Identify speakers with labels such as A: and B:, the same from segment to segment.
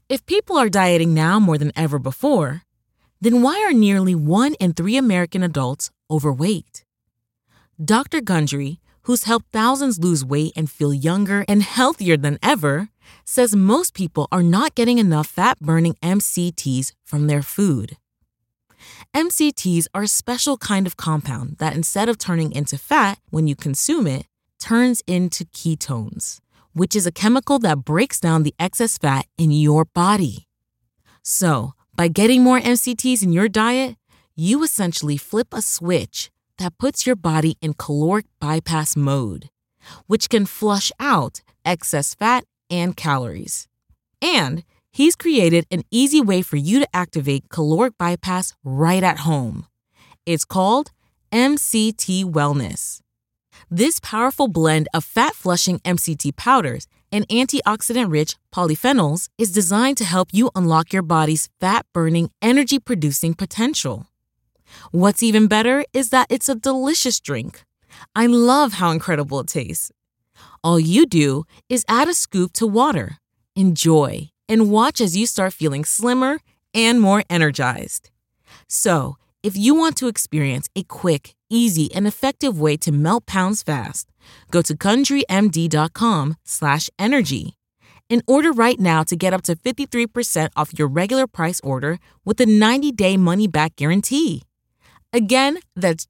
A: If people are dieting now more than ever before, then why are nearly 1 in 3 American adults overweight? Dr. Gundry, who's helped thousands lose weight and feel younger and healthier than ever, says most people are not getting enough fat-burning MCTs from their food. MCTs are a special kind of compound that instead of turning into fat when you consume it, turns into ketones, which is a chemical that breaks down the excess fat in your body. So, by getting more MCTs in your diet, you essentially flip a switch that puts your body in caloric bypass mode, which can flush out excess fat and calories. And he's created an easy way for you to activate caloric bypass right at home. It's called MCT Wellness. This powerful blend of fat-flushing MCT powders and antioxidant-rich polyphenols is designed to help you unlock your body's fat-burning, energy-producing potential. What's even better is that it's a delicious drink. I love how incredible it tastes. All you do is add a scoop to water, enjoy, and watch as you start feeling slimmer and more energized. So, if you want to experience a quick, easy, and effective way to melt pounds fast, go to GundryMD.com/energy and order right now to get up to 53% off your regular price order with a 90-day money-back guarantee. Again, that's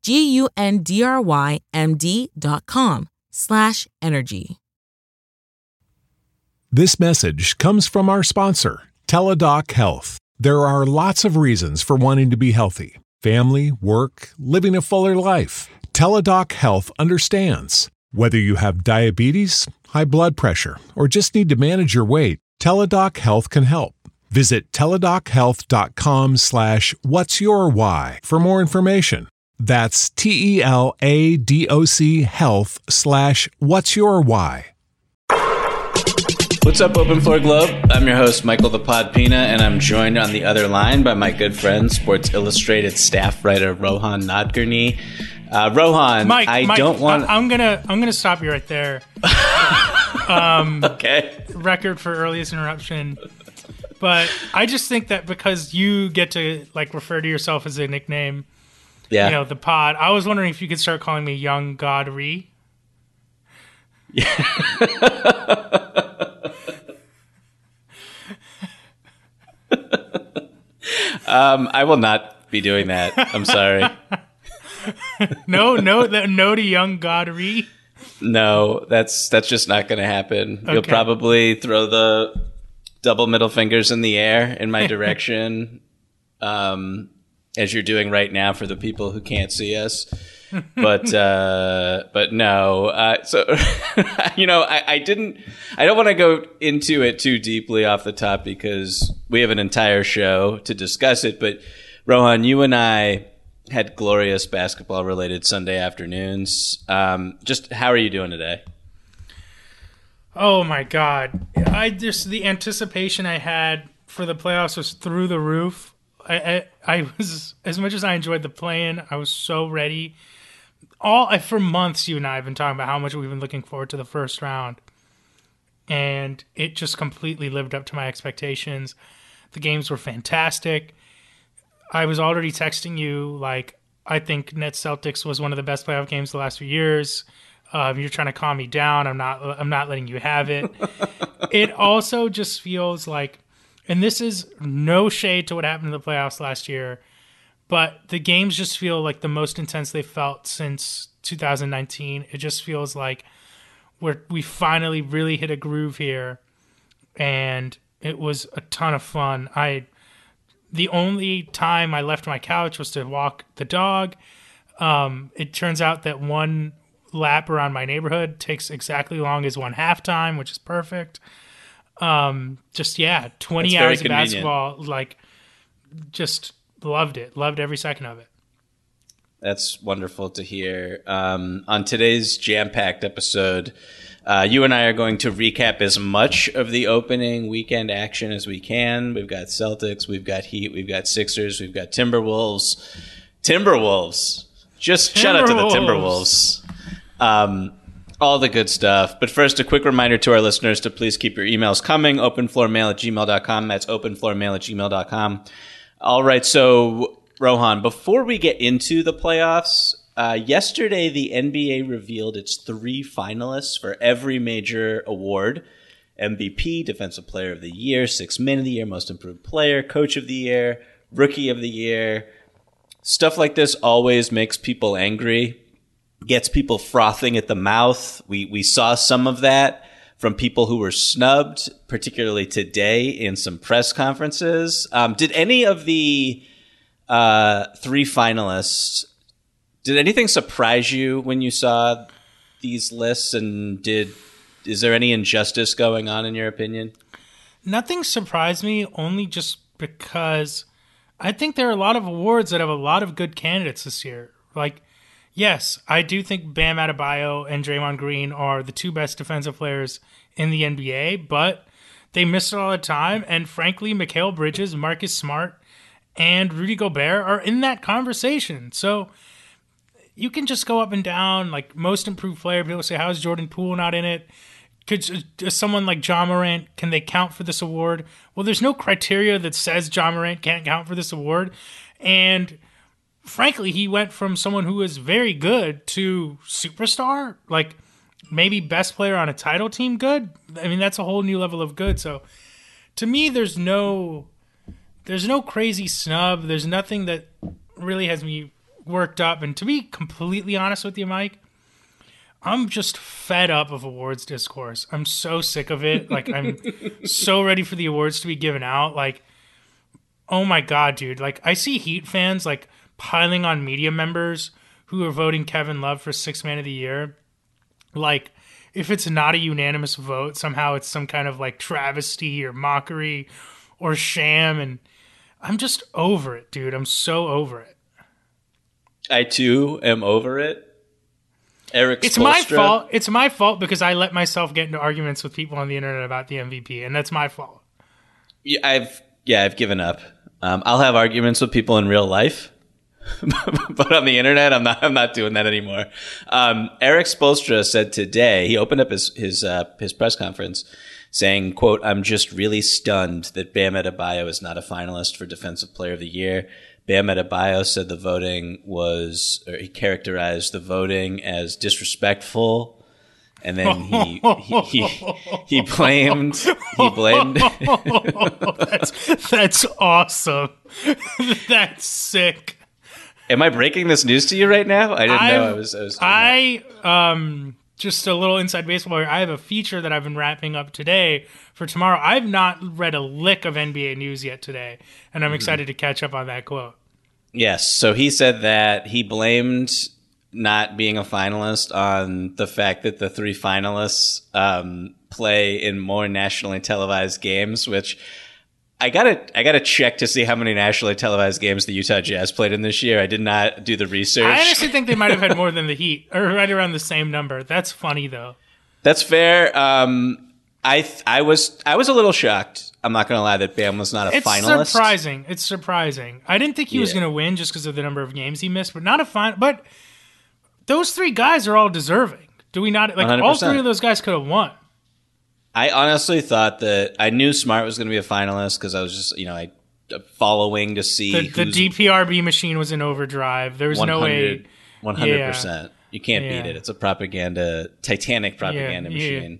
A: GUNDRYMD.com/energy.
B: This message comes from our sponsor, Teladoc Health. There are lots of reasons for wanting to be healthy. Family, work, living a fuller life. Teladoc Health understands. Whether you have diabetes, high blood pressure, or just need to manage your weight, Teladoc Health can help. Visit teladochealth.com/what'syourwhy for more information. That's TELADOC health/what'syourwhy.
C: What's up, Open Floor Globe? I'm your host, Michael the Pod Pina, and I'm joined on the other line by my good friend, Sports Illustrated staff writer Rohan Nadkarni. Rohan,
D: Mike,
C: don't want.
D: I'm gonna stop you right there.
C: Okay.
D: Record for earliest interruption. But I just think that because you get to refer to yourself as a nickname,
C: Yeah.
D: The pod. I was wondering if you could start calling me Young God Ree.
C: Yeah. I will not be doing that. I'm sorry.
D: No to Young God Ree.
C: No, that's just not going to happen.
D: Okay.
C: You'll probably throw the double middle fingers in the air in my direction, as you're doing right now for the people who can't see us. But no. So I don't want to go into it too deeply off the top because we have an entire show to discuss it. But Rohan, you and I had glorious basketball related Sunday afternoons. Just how are you doing today?
D: Oh my God. The anticipation I had for the playoffs was through the roof. I was, as much as I enjoyed the play-in, I was so ready. For months, you and I have been talking about how much we've been looking forward to the first round. And it just completely lived up to my expectations. The games were fantastic. I was already texting you, I think Nets Celtics was one of the best playoff games the last few years. You're trying to calm me down. I'm not letting you have it. It also just feels like, and this is no shade to what happened in the playoffs last year, but the games just feel like the most intense they've felt since 2019. It just feels like we finally really hit a groove here, and it was a ton of fun. The only time I left my couch was to walk the dog. It turns out that one lap around my neighborhood takes exactly as long as one halftime, which is perfect. 20 hours of basketball, just loved it. Loved every second of it.
C: That's wonderful to hear. On today's jam-packed episode, you and I are going to recap as much of the opening weekend action as we can. We've got Celtics, we've got Heat, we've got Sixers, we've got Timberwolves. Shout out to the Timberwolves. All the good stuff. But first, a quick reminder to our listeners to please keep your emails coming. Openfloormail@gmail.com. That's openfloormail@gmail.com. All right. So, Rohan, before we get into the playoffs, yesterday the NBA revealed its 3 finalists for every major award: MVP, Defensive Player of the Year, Sixth Man of the Year, Most Improved Player, Coach of the Year, Rookie of the Year. Stuff like this always makes people angry, gets people frothing at the mouth. We saw some of that from people who were snubbed, particularly today in some press conferences. Did any of the 3 finalists, did anything surprise you when you saw these lists? And is there any injustice going on in your opinion?
D: Nothing surprised me, only just because I think there are a lot of awards that have a lot of good candidates this year. Like, yes, I do think Bam Adebayo and Draymond Green are the 2 best defensive players in the NBA, but they miss it all the time. And frankly, Mikal Bridges, Marcus Smart, and Rudy Gobert are in that conversation. So you can just go up and down, like Most Improved Player. People say, how is Jordan Poole not in it? Could someone like Ja Morant, can they count for this award? Well, there's no criteria that says Ja Morant can't count for this award. And frankly, he went from someone who is very good to superstar, like maybe best player on a title team good. I mean, that's a whole new level of good. So to me, there's no crazy snub. There's nothing that really has me worked up. And to be completely honest with you, Mike, I'm just fed up of awards discourse. I'm so sick of it. Like, I'm so ready for the awards to be given out. Like, oh my God, dude. Like, I see Heat fans, like, piling on media members who are voting Kevin Love for Sixth Man of the Year. Like, if it's not a unanimous vote, somehow it's some kind of, like, travesty or mockery or sham. And I'm just over it, dude. I'm so over it.
C: I, too, am over it. Eric Spoelstra.
D: It's my fault. It's my fault because I let myself get into arguments with people on the internet about the MVP, and that's my fault.
C: Yeah, I've given up. I'll have arguments with people in real life, but on the internet, I'm not doing that anymore. Eric Spoelstra said today, he opened up his press conference saying, quote, "I'm just really stunned that Bam Adebayo is not a finalist for Defensive Player of the Year. Bam Adebayo said he characterized the voting as disrespectful, and then he blamed.
D: That's awesome. That's sick.
C: Am I breaking this news to you right now? I didn't know I was.
D: Just a little inside baseball here. I have a feature that I've been wrapping up today for tomorrow. I've not read a lick of NBA news yet today, and I'm excited to catch up on that quote.
C: Yes, so he said that he blamed not being a finalist on the fact that the 3 finalists play in more nationally televised games, which I gotta check to see how many nationally televised games the Utah Jazz played in this year. I did not do the research.
D: I honestly think they might have had more than the Heat, or right around the same number. That's funny though.
C: That's fair. I was a little shocked. I'm not going to lie that Bam was not a finalist.
D: It's surprising. I didn't think he was going to win just because of the number of games he missed, but not a final. But those 3 guys are all deserving. Do we not? Like 100%. All 3 of those guys could have won.
C: I honestly thought that I knew Smart was going to be a finalist because I was just, following to see
D: the DPRB machine was in overdrive. There was no way.
C: 100%. Yeah. You can't beat it. It's a Titanic propaganda machine.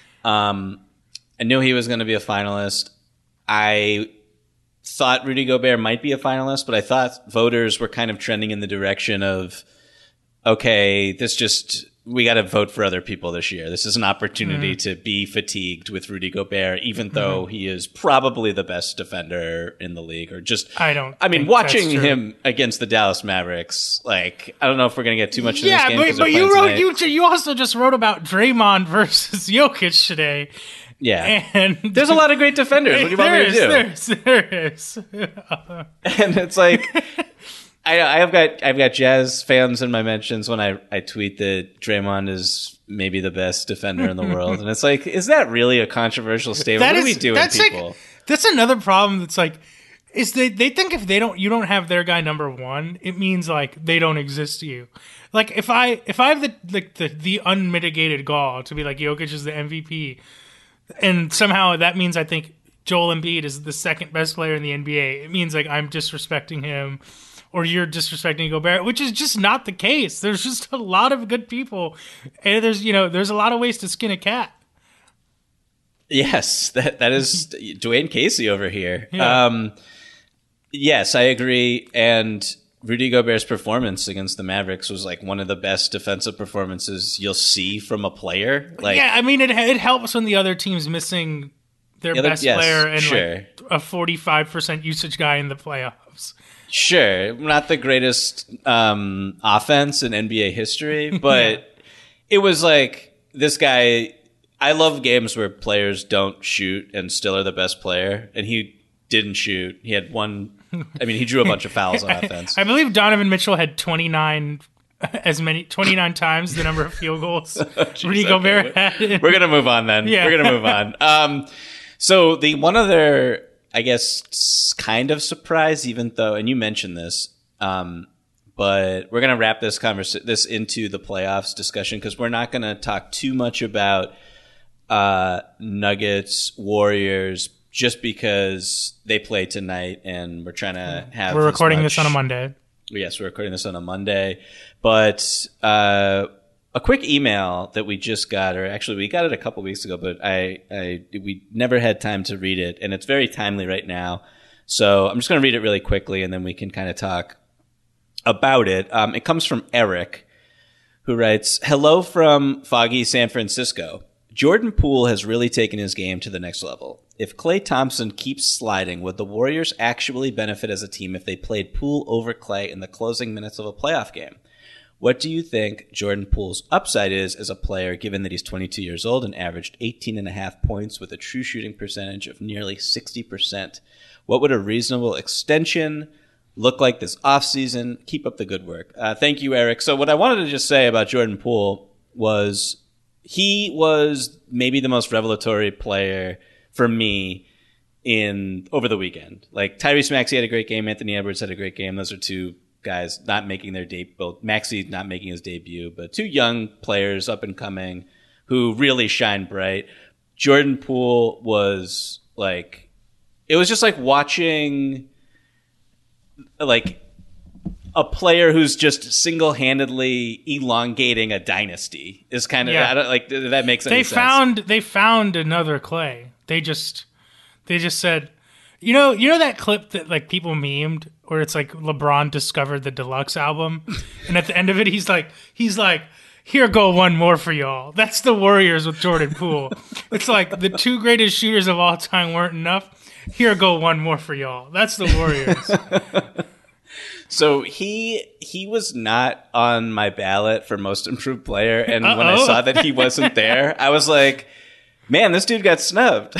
C: I knew he was going to be a finalist. I thought Rudy Gobert might be a finalist, but I thought voters were kind of trending in the direction of, okay, we got to vote for other people this year. This is an opportunity to be fatigued with Rudy Gobert, even though he is probably the best defender in the league. Watching him against the Dallas Mavericks, like, I don't know if we're going to get too much in this game.
D: But you also just wrote about Draymond versus Jokic today.
C: Yeah, and there's a lot of great defenders. What do you want me to do? There is. And it's like, I've got Jazz fans in my mentions when I tweet that Draymond is maybe the best defender in the world, and it's like, is that really a controversial statement? What are we doing, people?
D: That's another problem. That's like, is they think if you don't have their guy number one, it means like they don't exist to you. Like if I have the unmitigated gall to be like Jokic is the MVP, and somehow that means I think Joel Embiid is the second best player in the NBA, it means like I'm disrespecting him, or you're disrespecting Gobert, which is just not the case. There's just a lot of good people, and there's a lot of ways to skin a cat.
C: Yes, that is Dwayne Casey over here.
D: Yeah.
C: Yes, I agree. And Rudy Gobert's performance against the Mavericks was like one of the best defensive performances you'll see from a player. Like,
D: yeah, I mean, it helps when the other team's missing their best player and like a 45% usage guy in the playoffs.
C: Sure, not the greatest offense in NBA history, but it was like this guy. I love games where players don't shoot and still are the best player, and he didn't shoot. He had one. I mean, he drew a bunch of fouls on offense.
D: I believe Donovan Mitchell had 29 times the number of field goals Rudy Gobert had.
C: We're gonna move on then.
D: Yeah.
C: We're gonna move on. So the one other, I guess, kind of surprise, even though, and you mentioned this, but we're gonna wrap this into the playoffs discussion because we're not gonna talk too much about Nuggets, Warriors, just because they play tonight and we're trying to have.
D: We're recording this on a Monday.
C: Yes, we're recording this on a Monday. But a quick email that we just got, or actually we got it a couple weeks ago, but we never had time to read it, and it's very timely right now. So I'm just going to read it really quickly, and then we can kind of talk about it. It comes from Eric, who writes, "Hello from foggy San Francisco. Jordan Poole has really taken his game to the next level. If Klay Thompson keeps sliding, would the Warriors actually benefit as a team if they played Poole over Klay in the closing minutes of a playoff game? What do you think Jordan Poole's upside is as a player, given that he's 22 years old and averaged 18.5 points with a true shooting percentage of nearly 60%? What would a reasonable extension look like this offseason? Keep up the good work." Thank you, Eric. So what I wanted to just say about Jordan Poole was he was maybe the most revelatory player for me over the weekend. Like Tyrese Maxey had a great game. Anthony Edwards had a great game. Those are two guys not making their debut. Well, Maxey not making his debut, but two young players up and coming who really shine bright. Jordan Poole was like, it was just like watching like a player who's just single-handedly elongating a dynasty is kind of, I don't, like, that makes any sense.
D: They found another Klay. They just said, you know that clip that like people memed where it's like LeBron discovered the deluxe album, and at the end of it he's like, "Here go one more for y'all." That's the Warriors with Jordan Poole. It's like the two greatest shooters of all time weren't enough. Here go one more for y'all. That's the Warriors.
C: So he was not on my ballot for most improved player, and when I saw that he wasn't there, I was like, man, this dude got snubbed.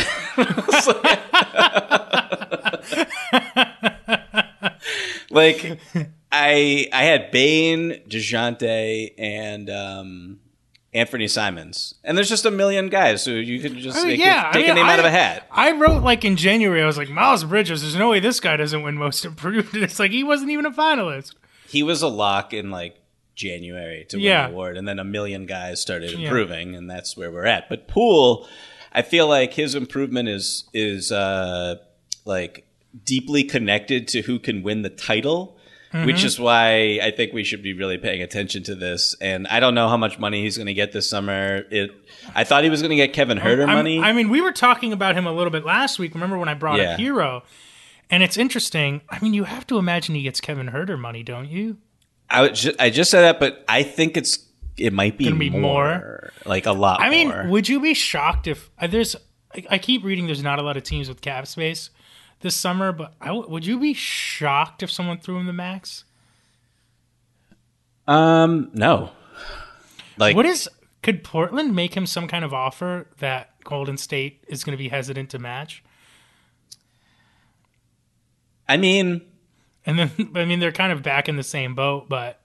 C: Like I had Bane, DeJounte, and Anthony Simons, and there's just a million guys, so you could just take a name out of a hat.
D: I wrote like in January, I was like, Miles Bridges, there's no way this guy doesn't win most improved. And it's like he wasn't even a finalist.
C: He was a lock in like January to win the award, and then a million guys started improving, and that's where we're at. But Poole, I feel like his improvement is like deeply connected to who can win the title. Which is why I think we should be really paying attention to this. And I don't know how much money he's going to get this summer. I thought he was going to get Kevin Huerter money.
D: I mean, we were talking about him a little bit last week. Remember when I brought up Hero? And it's interesting. I mean, you have to imagine he gets Kevin Huerter money, don't you?
C: I just said that, but I think it might be more. Like a lot more.
D: I mean, would you be shocked if I keep reading there's not a lot of teams with cap space this summer, but would you be shocked if someone threw him the max?
C: No. Like,
D: could Portland make him some kind of offer that Golden State is going to be hesitant to match?
C: I mean,
D: they're kind of back in the same boat, but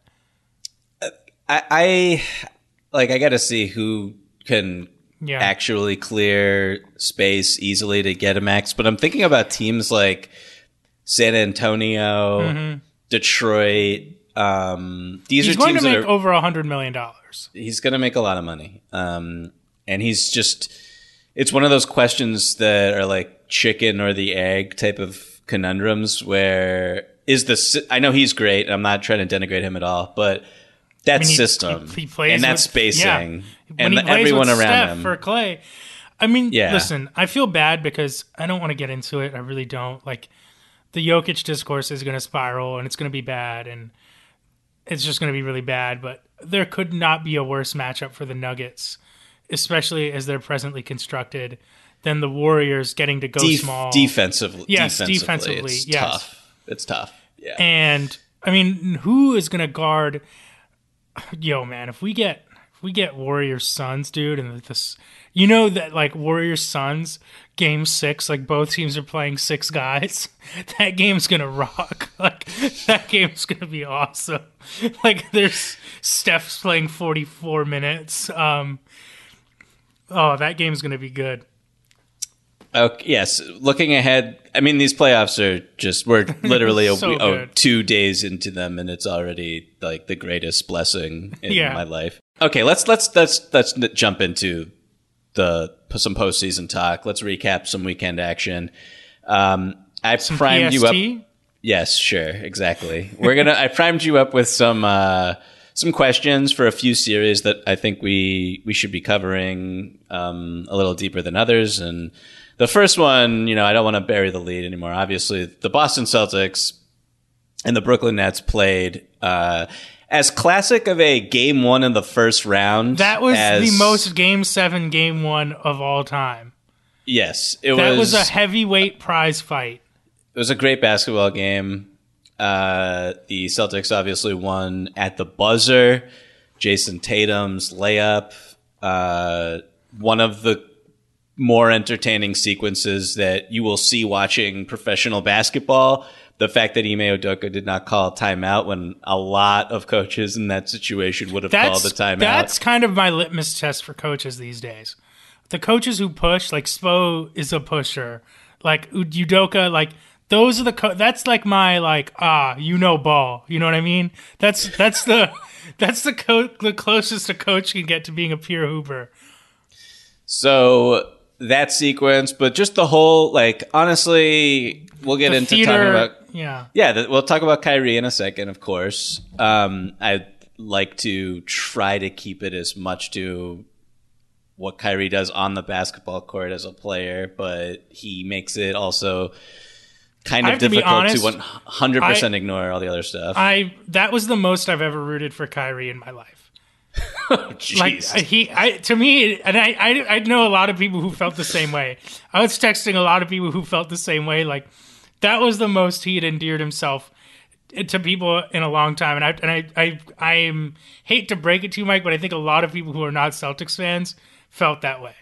C: I got to see who can actually clear space easily to get a max. But I'm thinking about teams like San Antonio, Detroit. These
D: He's
C: are
D: going
C: teams
D: to
C: that
D: make
C: are
D: over $100 million.
C: he's going to make a lot of money. And he's just, it's one of those questions that are like chicken or the egg type of conundrums where I know he's great. I'm not trying to denigrate him at all, but that system
D: he plays
C: and that
D: with,
C: spacing
D: and
C: everyone
D: with
C: around
D: Steph
C: him.
D: for Clay. I mean,
C: Yeah.
D: listen, I feel bad because I don't want to get into it. I really don't. Like, the Jokic discourse is going to spiral and it's going to be bad and it's just going to be really bad. But there could not be a worse matchup for the Nuggets, especially as they're presently constructed, than the Warriors getting to go small.
C: Defensively.
D: Yes,
C: defensively. It's
D: yes.
C: tough. It's tough. Yeah.
D: And, I mean, who is going to guard... Yo, man, if we get Warriors Suns, dude, and this, you know that like Warriors Suns game 6, like both teams are playing 6 guys. That game's gonna rock. Like that game's gonna be awesome. Like there's Steph's playing 44 minutes. That game's gonna be good.
C: Okay, yes. Looking ahead, I mean, these playoffs are just, we're literally
D: So
C: 2 days into them, and it's already like the greatest blessing in
D: Yeah.
C: my life. Okay, let's jump into some postseason talk. Let's recap some weekend action. I primed you up. Yes, sure, exactly. I primed you up with some questions for a few series that I think we should be covering a little deeper than others. And the first one, I don't want to bury the lead anymore. Obviously, the Boston Celtics and the Brooklyn Nets played as classic of a game 1 in the first round.
D: That was the most game 7, game 1 of all time.
C: Yes,
D: that was a heavyweight prize fight.
C: It was a great basketball game. The Celtics obviously won at the buzzer. Jason Tatum's layup. One of the more entertaining sequences that you will see watching professional basketball. The fact that Ime Udoka did not call a timeout when a lot of coaches in that situation would have called a timeout.
D: That's kind of my litmus test for coaches these days. The coaches who push, like Spo is a pusher. Like Udoka, like those are that's like my ball. You know what I mean? That's the the closest a coach can get to being a pure hooper.
C: So that sequence, but just the whole, honestly, we'll get into talking about... We'll talk about Kyrie in a second, of course. I'd like to try to keep it as much to what Kyrie does on the basketball court as a player, but he makes it also kind of difficult to 100% ignore all the other stuff.
D: That was the most I've ever rooted for Kyrie in my life.
C: Jeez.
D: To me, and I know a lot of people who felt the same way. I was texting a lot of people who felt the same way. Like that was the most he had endeared himself to people in a long time. And I hate to break it to you, Mike, but I think a lot of people who are not Celtics fans felt that way.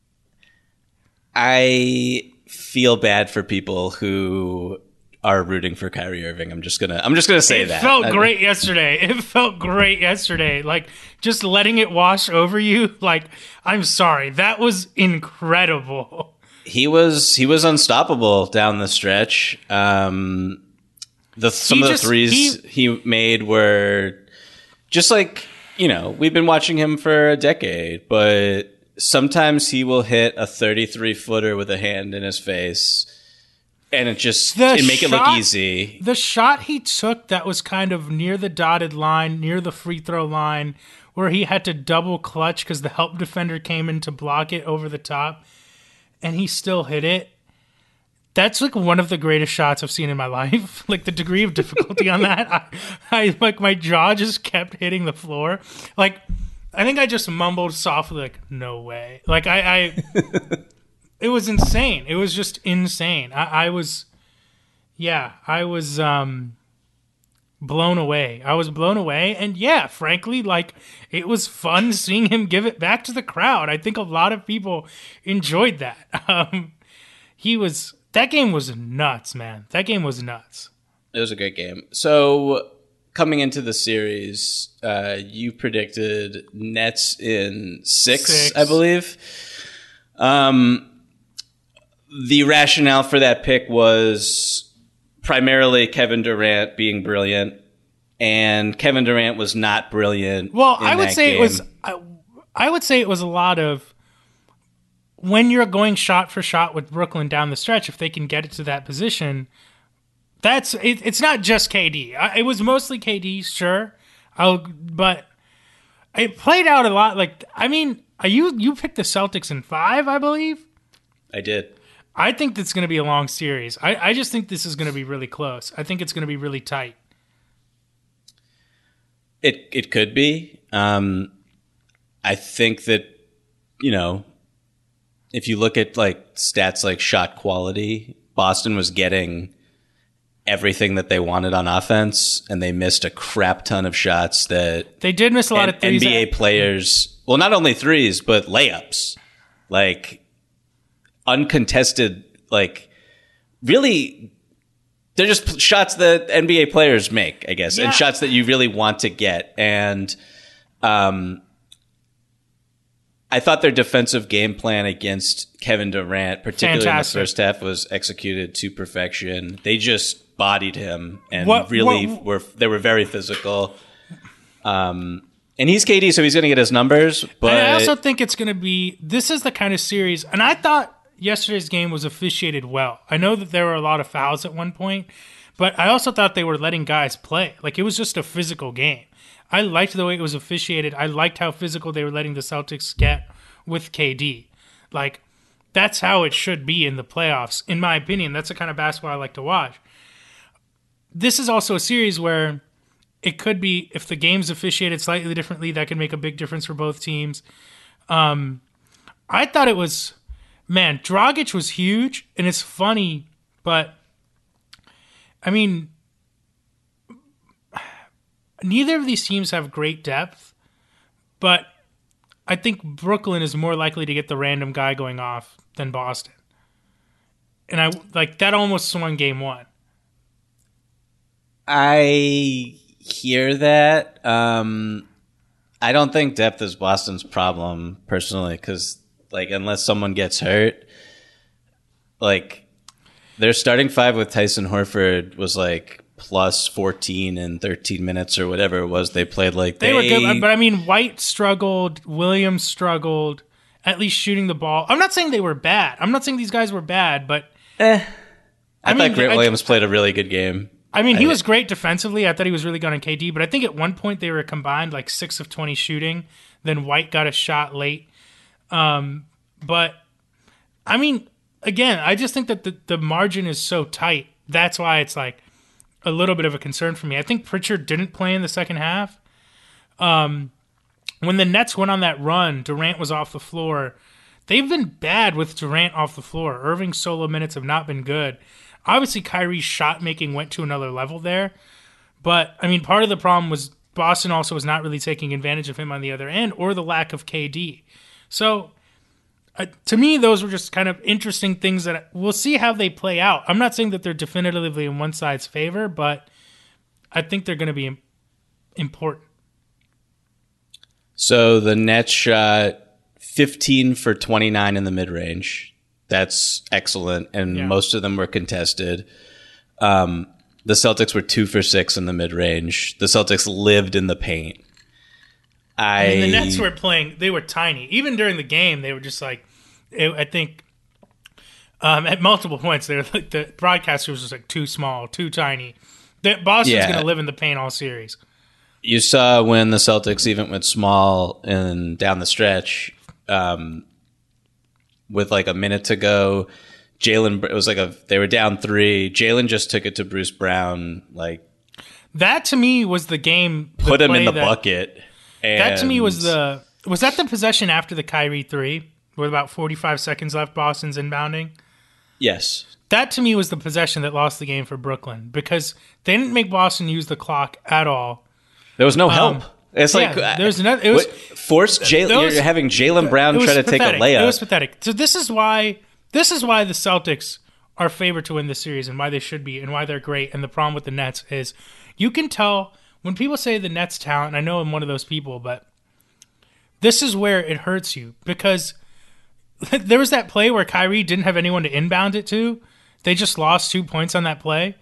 C: I feel bad for people who are rooting for Kyrie Irving. I'm just gonna say that.
D: It felt great yesterday. Like just letting it wash over you. Like, I'm sorry. That was incredible.
C: He was unstoppable down the stretch. Some of the threes he made were just like, we've been watching him for a decade, but sometimes he will hit a 33-footer with a hand in his face. And it make it look easy.
D: The shot he took that was kind of near the dotted line, near the free throw line, where he had to double clutch because the help defender came in to block it over the top, and he still hit it. That's like one of the greatest shots I've seen in my life. Like the degree of difficulty on that, I like my jaw just kept hitting the floor. Like I think I just mumbled softly, like "No way!" Like I It was insane. It was just insane. I was blown away. I was blown away. And yeah, frankly, like it was fun seeing him give it back to the crowd. I think a lot of people enjoyed that. That game was nuts, man. That game was nuts.
C: It was a great game. So coming into the series, you predicted Nets in 6, I believe. The rationale for that pick was primarily Kevin Durant being brilliant, and Kevin Durant was not brilliant.
D: Well, I would say it was. I would say it was a lot of when you're going shot for shot with Brooklyn down the stretch. If they can get it to that position, that's it, it's not just KD. It was mostly KD, sure, but it played out a lot. Like, I mean, you picked the Celtics in 5, I believe.
C: I did.
D: I think it's going to be a long series. I just think this is going to be really close. I think it's going to be really tight.
C: It could be. I think that, if you look at like stats like shot quality, Boston was getting everything that they wanted on offense, and they missed a crap ton of shots that
D: they did miss a lot of threes.
C: NBA players, well, not only threes, but layups, like uncontested, like really, they're just shots that NBA players make, I guess, and shots that you really want to get. And I thought their defensive game plan against Kevin Durant, particularly in the first half, was executed to perfection. They just bodied him and they were very physical. And he's KD, so he's going to get his numbers. But
D: I also think it's going to be, this is the kind of series, and I thought yesterday's game was officiated well. I know that there were a lot of fouls at one point, but I also thought they were letting guys play. Like, it was just a physical game. I liked the way it was officiated. I liked how physical they were letting the Celtics get with KD. Like, that's how it should be in the playoffs. In my opinion, that's the kind of basketball I like to watch. This is also a series where it could be, if the game's officiated slightly differently, that could make a big difference for both teams. I thought it was, man, Dragic was huge, and it's funny, but, I mean, neither of these teams have great depth, but I think Brooklyn is more likely to get the random guy going off than Boston. And that almost swung game 1.
C: I hear that. I don't think depth is Boston's problem personally, because unless someone gets hurt, their starting 5 with Tyson Horford was plus 14 in 13 minutes or whatever it was they played. They were good,
D: but I mean, White struggled, Williams struggled, at least shooting the ball. I'm not saying they were bad. I'm not saying these guys were bad, but
C: I thought Grant Williams played a really good game.
D: I mean, he was great defensively. I thought he was really good on KD, but I think at one point they were combined 6 of 20 shooting. Then White got a shot late. But I mean, again, I just think that the margin is so tight. That's why it's a little bit of a concern for me. I think Pritchard didn't play in the second half. When the Nets went on that run, Durant was off the floor. They've been bad with Durant off the floor. Irving's solo minutes have not been good. Obviously, Kyrie's shot making went to another level there. But, I mean, part of the problem was Boston also was not really taking advantage of him on the other end, or the lack of KD. So, to me, those were just kind of interesting things that we'll see how they play out. I'm not saying that they're definitively in one side's favor, but I think they're going to be important.
C: So the Nets shot 15 for 29 in the mid-range. That's excellent, and most of them were contested. The Celtics were 2 for 6 in the mid-range. The Celtics lived in the paint.
D: And the Nets were playing, they were tiny. Even during the game, they were just I think at multiple points, they were the broadcaster was just too small, too tiny. Boston's going to live in the paint all series.
C: You saw when the Celtics even went small and down the stretch, with a minute to go, Jalen, it was they were down 3. Jalen just took it to Bruce Brown.
D: That to me was the game.
C: Put him in the bucket.
D: That to me was that the possession after the Kyrie 3 with about 45 seconds left, Boston's inbounding?
C: Yes.
D: That to me was the possession that lost the game for Brooklyn, because they didn't make Boston use the clock at all.
C: There was no help. It's
D: there's another. It was
C: forced Jalen. You're having Jalen Brown try to take a layup.
D: It was pathetic. So this is why the Celtics are favored to win this series, and why they should be, and why they're great. And the problem with the Nets is you can tell when people say the Nets talent. I know I'm one of those people, but this is where it hurts you, because there was that play where Kyrie didn't have anyone to inbound it to. They just lost 2 points on that play.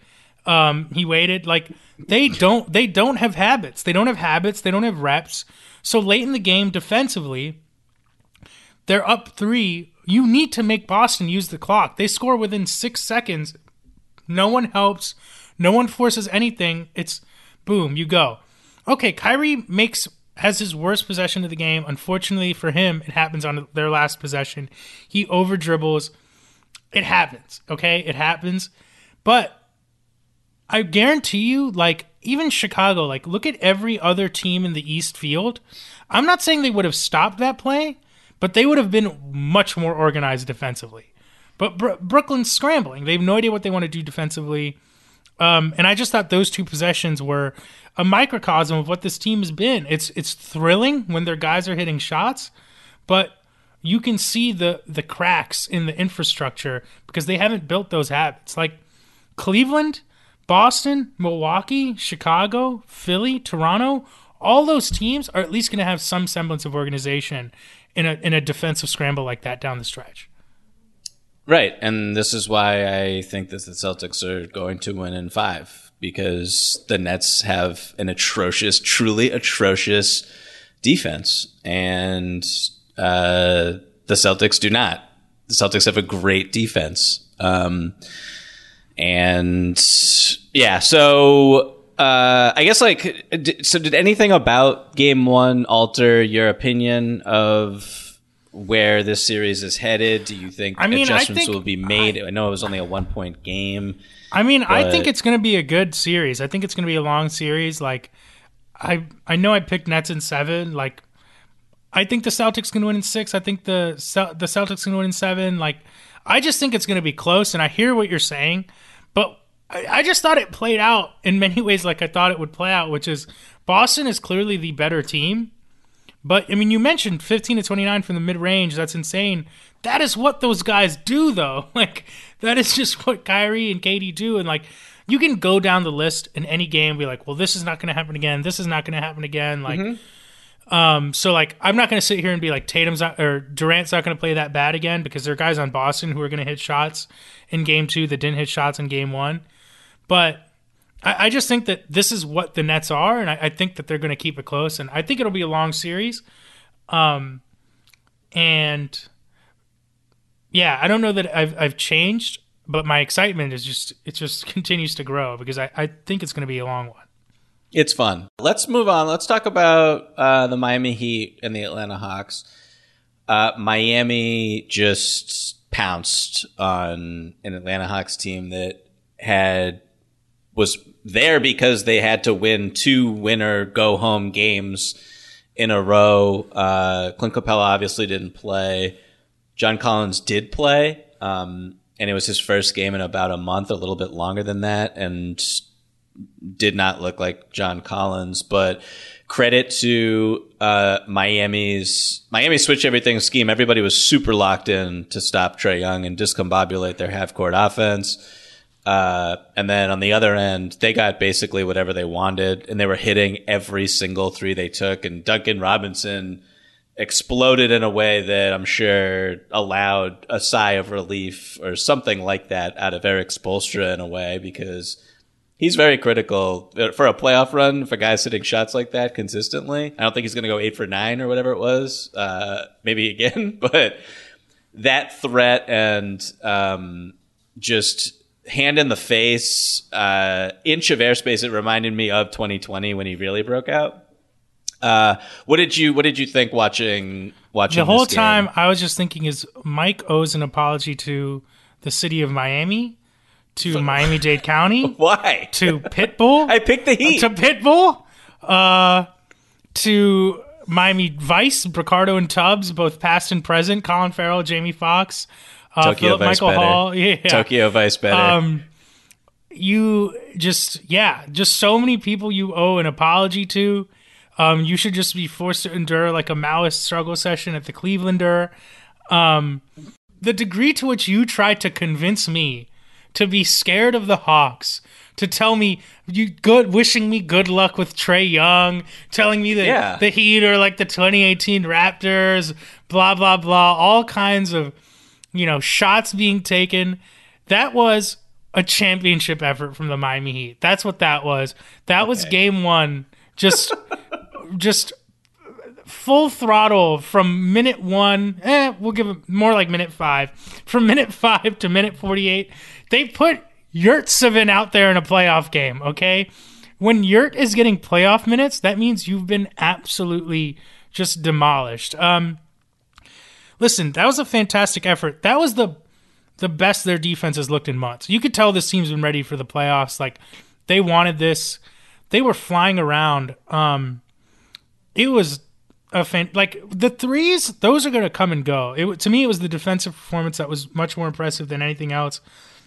D: He waited. Like they don't have habits. They don't have habits. They don't have reps. So late in the game, defensively, they're up 3. You need to make Boston use the clock. They score within 6 seconds. No one helps. No one forces anything. It's boom, you go. Okay, Kyrie has his worst possession of the game. Unfortunately for him, it happens on their last possession. He over dribbles. It happens, okay? It happens. But I guarantee you, like, even Chicago, like, look at every other team in the East field. I'm not saying they would have stopped that play, but they would have been much more organized defensively. But Brooklyn's scrambling. They have no idea what they want to do defensively. And I just thought those 2 possessions were a microcosm of what this team has been. It's thrilling when their guys are hitting shots, but you can see the cracks in the infrastructure because they haven't built those habits. Like Cleveland, Boston, Milwaukee, Chicago, Philly, Toronto, all those teams are at least going to have some semblance of organization in a defensive scramble like that down the stretch.
C: Right, and this is why I think that the Celtics are going to win in 5, because the Nets have an truly atrocious defense, and the Celtics do not. The Celtics have a great defense. And yeah, so I guess did anything about Game 1 alter your opinion of where this series is headed? Do you think adjustments will be made? I know it was only a 1-point game.
D: I mean, I think it's going to be a good series. I think it's going to be a long series. Like, I know I picked Nets in 7. Like, I think the Celtics can win in 6. I think the Celtics can win in 7. Like, I just think it's going to be close, and I hear what you're saying, but I just thought it played out in many ways like I thought it would play out, which is Boston is clearly the better team. But, I mean, you mentioned 15 to 29 from the mid-range. That's insane. That is what those guys do, though. Like, that is just what Kyrie and KD do. And, like, you can go down the list in any game and be like, well, this is not going to happen again. This is not going to happen again. Like, so, like, I'm not going to sit here and be like Durant's not going to play that bad again, because there are guys on Boston who are going to hit shots in Game 2 that didn't hit shots in Game 1. But I just think that this is what the Nets are, and I think that they're going to keep it close, and I think it'll be a long series. And yeah, I don't know that I've changed, but my excitement is just continues to grow because I think it's going to be a long one.
C: It's fun. Let's move on. Let's talk about the Miami Heat and the Atlanta Hawks. Miami just pounced on an Atlanta Hawks team that was there because they had to win 2 winner go-home games in a row. Clint Capella obviously didn't play. John Collins did play, and it was his first game in about a month, a little bit longer than that, and did not look like John Collins. But credit to Miami switch everything scheme. Everybody was super locked in to stop Trae Young and discombobulate their half-court offense. And then on the other end, they got basically whatever they wanted, and they were hitting every single 3 they took. And Duncan Robinson exploded in a way that I'm sure allowed a sigh of relief or something like that out of Eric Spoelstra in a way, because he's very critical for a playoff run for guys hitting shots like that consistently. I don't think he's going to go 8 for 9 or whatever it was, maybe again, but that threat and just hand in the face, inch of airspace, it reminded me of 2020 when he really broke out. What did you think watching
D: the whole
C: this game?
D: time? I was just thinking, is Mike owes an apology to the city of Miami, to Miami-Dade County.
C: Why?
D: To Pitbull.
C: I picked the Heat.
D: To Pitbull. To Miami Vice, Ricardo and Tubbs, both past and present. Colin Farrell, Jamie Foxx, Philip Michael Hall. Yeah.
C: Tokyo Vice better.
D: Just so many people you owe an apology to. You should just be forced to endure like a Maoist struggle session at the Clevelander. The degree to which you tried to convince me to be scared of the Hawks, to tell me wishing me good luck with Trae Young, telling me that the Heat are like the 2018 Raptors, blah, blah, blah, all kinds of, shots being taken. That was a championship effort from the Miami Heat. That's what that was. That was game one. Just full throttle from minute one. We'll give it more like minute 5. From minute 5 to minute 48, they put Yurtseven out there in a playoff game, okay? When Yurt is getting playoff minutes, that means you've been absolutely just demolished. Listen, that was a fantastic effort. That was the best their defense has looked in months. You could tell this team's been ready for the playoffs. Like, they wanted this. They were flying around. It was like the threes, those are going to come and go. To me, it was the defensive performance that was much more impressive than anything else.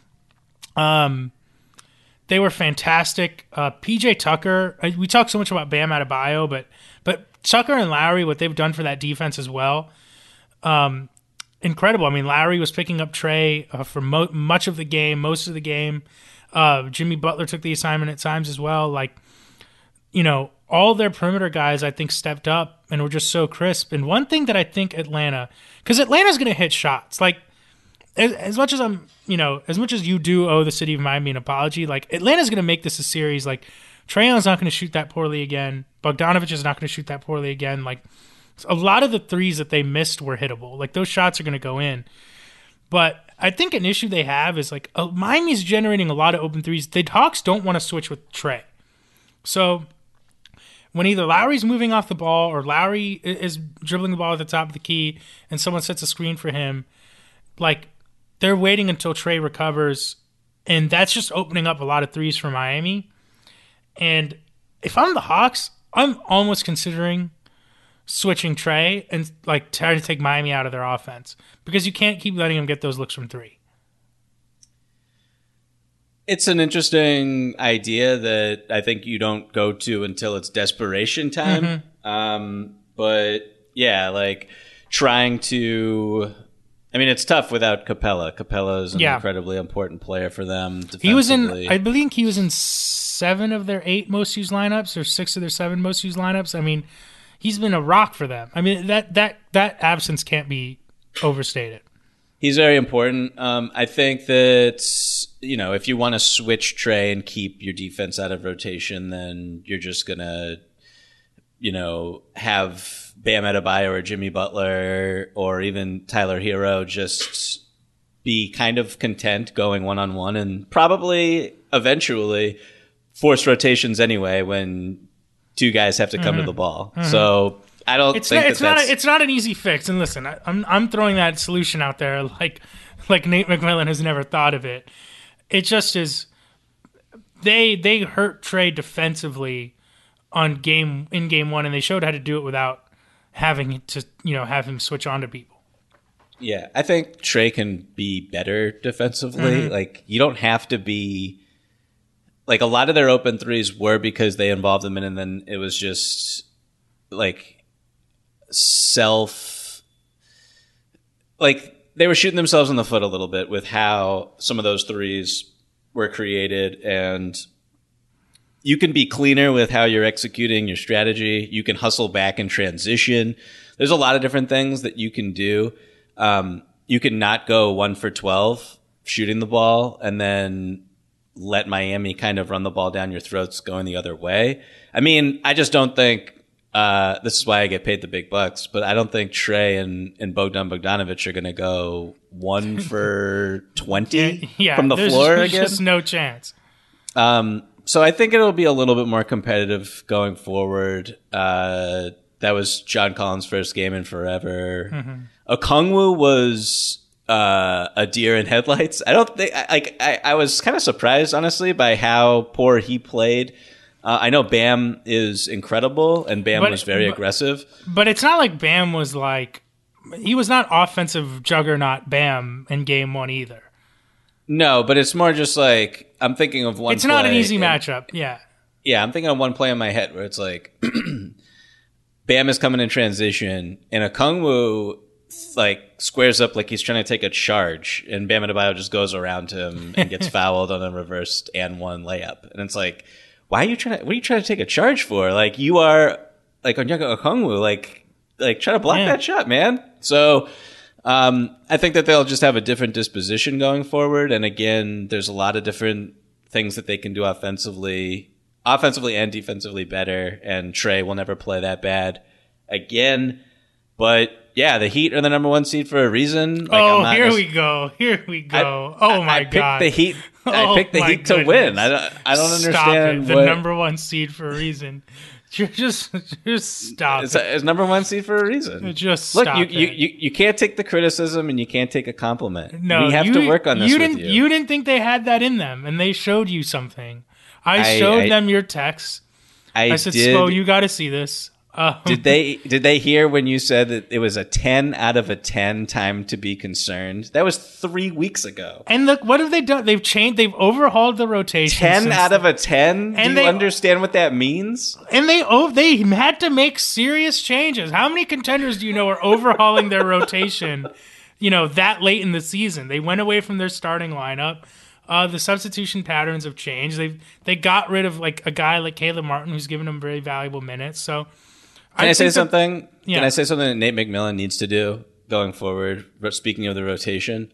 D: They were fantastic. PJ Tucker, we talk so much about Bam Adebayo, but Tucker and Lowry, what they've done for that defense as well, incredible. I mean, Lowry was picking up Trey for much of the game, most of the game. Jimmy Butler took the assignment at times as well. Like, you know, all their perimeter guys, I think, stepped up and were just so crisp. And one thing that I think because Atlanta's going to hit shots. Like, as much as as much as you do owe the city of Miami an apology, like, Atlanta's going to make this a series. Like, Trae Young's not going to shoot that poorly again. Bogdanovich is not going to shoot that poorly again. Like, a lot of the threes that they missed were hittable. Like, those shots are going to go in. But I think an issue they have is, like, Miami's generating a lot of open threes. The Hawks don't want to switch with Trae. So when either Lowry's moving off the ball or Lowry is dribbling the ball at the top of the key and someone sets a screen for him, like, they're waiting until Trae recovers, and that's just opening up a lot of threes for Miami. And if I'm the Hawks, I'm almost considering switching Trae and, like, trying to take Miami out of their offense, because you can't keep letting them get those looks from 3.
C: It's an interesting idea that I think you don't go to until it's desperation time.
D: Mm-hmm.
C: But yeah, like, trying to, I mean, it's tough without Capella. Capella is an incredibly important player for them defensively.
D: He was I believe he was in 7 of their 8 most used lineups, or 6 of their 7 most used lineups. I mean, he's been a rock for them. I mean, that absence can't be overstated.
C: He's very important. I think that, you know, if you want to switch Trae and keep your defense out of rotation, then you're just going to, you know, have Bam Adebayo or Jimmy Butler or even Tyler Hero just be kind of content going one-on-one, and probably eventually force rotations anyway when 2 guys have to come to the ball. Mm-hmm. So I don't think
D: it's not an easy fix. And listen, I'm throwing that solution out there like Nate McMillan has never thought of it. It just is. They hurt Trae defensively in game 1, and they showed how to do it without having to have him switch on to people.
C: Yeah, I think Trae can be better defensively. Mm-hmm. Like, you don't have to be. Like, a lot of their open threes were because they involved them in, and then it was just like they were shooting themselves in the foot a little bit with how some of those threes were created. And you can be cleaner with how you're executing your strategy. You can hustle back in transition. There's a lot of different things that you can do. You can not go 1 for 12 shooting the ball and then let Miami kind of run the ball down your throats going the other way. I mean, I just don't think this is why I get paid the big bucks, but I don't think Trae and Bogdanovich are going to go 1 for 20 from the floor again.
D: There's just no chance.
C: So I think it'll be a little bit more competitive going forward. That was John Collins' first game in forever. Mm-hmm. Okongwu was a deer in headlights. I don't think I was kind of surprised, honestly, by how poor he played. I know Bam is incredible, and Bam was very aggressive.
D: But it's not like Bam was like, he was not offensive juggernaut Bam in game 1 either.
C: No, but it's more just like, I'm thinking of one.
D: It's not an easy matchup. Yeah.
C: Yeah, I'm thinking of one play in my head where it's like, Bam is coming in transition, and Okongwu like squares up like he's trying to take a charge, and Bam Adebayo just goes around him and gets fouled on a reversed and 1 layup, and it's like, what are you trying to take a charge for? Like, you are like Onyeka Okongwu, like try to block that shot, man. So I think that they'll just have a different disposition going forward. And again, there's a lot of different things that they can do offensively and defensively better. And Trey will never play that bad again. But yeah, the Heat are the number 1 seed for a reason.
D: Like, here we go. I
C: picked the Heat. I picked the Heat to win. I don't understand.
D: The number 1 seed for a reason. Just stop.
C: It's number 1 seed for a reason.
D: Just
C: look.
D: Stop
C: you can't take the criticism and you can't take a compliment.
D: No,
C: we have to work on this.
D: You didn't think they had that in them, and they showed you something. I showed them your text. I said, "Spo, you got to see this."
C: Did they hear when you said that it was a 10 out of a 10 time to be concerned? That was 3 weeks ago.
D: And look, what have they done? They've changed. They've overhauled the rotation.
C: 10 out of a 10? Do you understand what that means?
D: And they had to make serious changes. How many contenders do you know are overhauling their rotation? That late in the season, they went away from their starting lineup. The substitution patterns have changed. They got rid of like a guy like Caleb Martin, who's given them very valuable minutes. So.
C: Can I say something? Yeah. Can I say something that Nate McMillan needs to do going forward? Speaking of the rotation,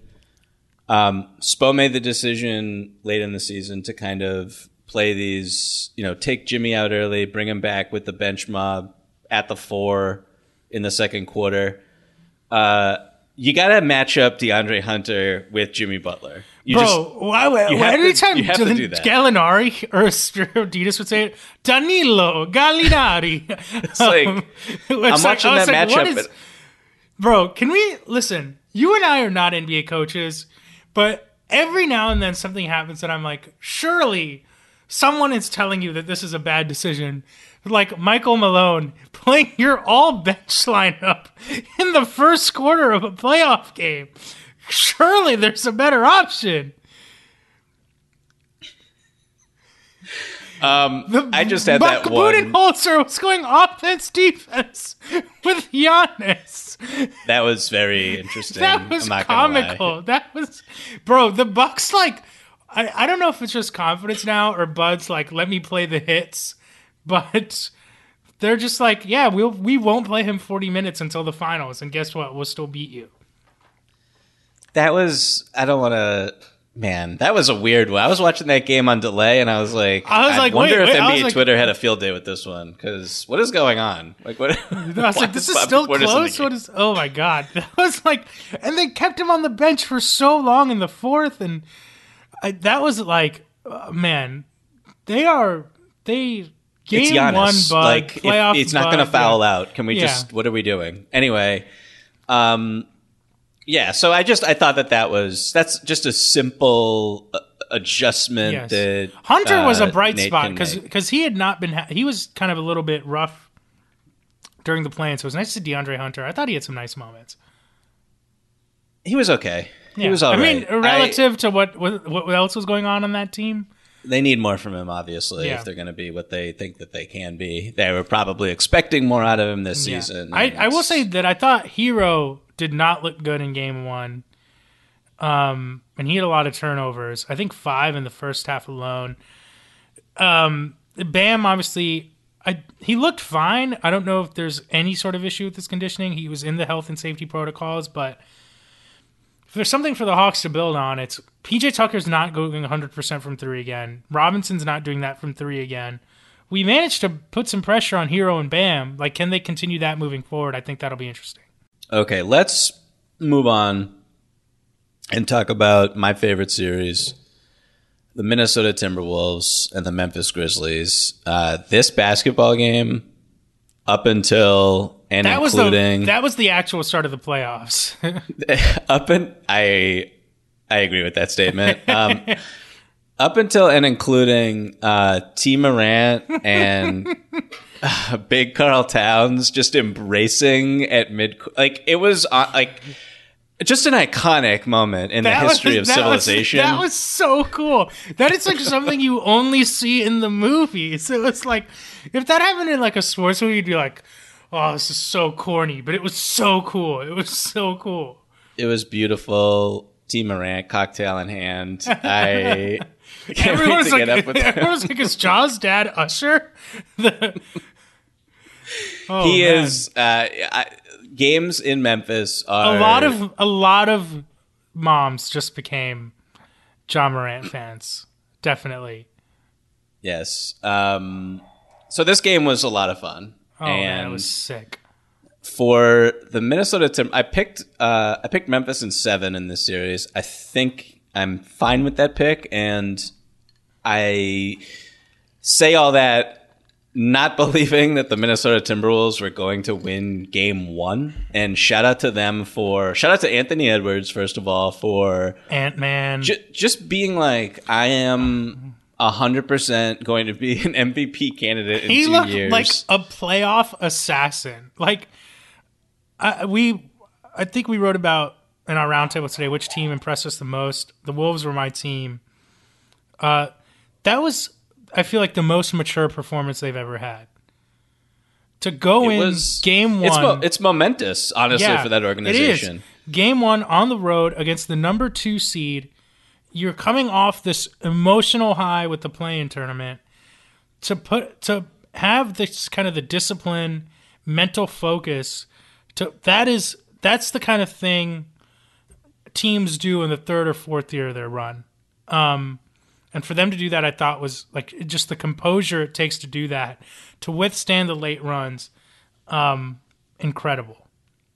C: Spo made the decision late in the season to kind of play these, take Jimmy out early, bring him back with the bench mob at the 4 in the second quarter. You got to match up DeAndre Hunter with Jimmy Butler. Anytime
D: Gallinari or Adidas would say it, Danilo Gallinari.
C: It's I'm watching that matchup.
D: Bro, can we listen? You and I are not NBA coaches, but every now and then something happens that I'm like, surely someone is telling you that this is a bad decision. Like Michael Malone playing your all-bench lineup in the first quarter of a playoff game. Surely there's a better option.
C: I just had that one.
D: Budenholzer was going offense, defense with Giannis.
C: That was very interesting.
D: That was comical. That was, bro. The Bucks I don't know if it's just confidence now or Bud's like, let me play the hits, but they're just like, yeah, we won't play him 40 minutes until the finals, and guess what? We'll still beat you.
C: That was, that was a weird one. I was watching that game on delay, and I wonder if NBA Twitter had a field day with this one, because what is going on? Like, what?
D: I was like, this is still close? Oh, my God. That was like, and they kept him on the bench for so long in the fourth, and that was like, man, Game
C: Giannis.
D: 1, Bud.
C: Like,
D: playoff
C: it's not going to foul out. Can we just, what are we doing? Anyway, yeah, so I thought that's just a simple adjustment.
D: Yes.
C: That
D: Hunter was a bright spot because he had not been, he was kind of a little bit rough during the play, so it was nice to see DeAndre Hunter. I thought he had some nice moments.
C: He was okay. Yeah. He was all right.
D: I mean, relative to what else was going on that team.
C: They need more from him, obviously, if they're going to be what they think that they can be. They were probably expecting more out of him this season.
D: I will say that I thought Hero did not look good in Game 1. And he had a lot of turnovers. I think 5 in the first half alone. Bam, obviously, he looked fine. I don't know if there's any sort of issue with his conditioning. He was in the health and safety protocols, but if there's something for the Hawks to build on, it's PJ Tucker's not going 100% from 3 again. Robinson's not doing that from 3 again. We managed to put some pressure on Hero and Bam. Like, can they continue that moving forward? I think that'll be interesting.
C: Okay, let's move on and talk about my favorite series, the Minnesota Timberwolves and the Memphis Grizzlies. This basketball game, up until and
D: that
C: including
D: that was the actual start of the playoffs.
C: I agree with that statement. Up until and including T. Morant and Big Karl Towns just embracing at mid, like it was like just an iconic moment in the history of civilization.
D: That was so cool. That is like something you only see in the movies. It was like, if that happened in like a sports movie, you'd be like, oh, this is so corny. But it was so cool. It was so cool.
C: It was beautiful. T. Morant, cocktail in hand. I can't wait to get up with that.
D: Everyone was like, is Jaws' dad Usher?
C: He is. games in Memphis are
D: a lot of moms just became Ja Morant fans. Definitely.
C: Yes. So this game was a lot of fun.
D: Oh man, it was sick.
C: For the Minnesota Tim, I picked Memphis in 7 in this series. I think I'm fine with that pick, and I say all that not believing that the Minnesota Timberwolves were going to win game 1. And shout out to Anthony Edwards, first of all, for
D: Ant-Man.
C: Just being like, I am 100% going to be an MVP candidate in 2 years.
D: He looked like a playoff assassin. Like, I think we wrote about in our roundtable today which team impressed us the most. The Wolves were my team. That was, I feel like, the most mature performance they've ever had. To go game 1.
C: It's momentous, honestly, for that organization.
D: It is. Game 1 on the road against the number 2 seed. You're coming off this emotional high with the play-in tournament. To have this kind of the discipline, mental focus, that's the kind of thing teams do in the 3rd or 4th year of their run. And for them to do that, I thought was like just the composure it takes to do that, to withstand the late runs, incredible.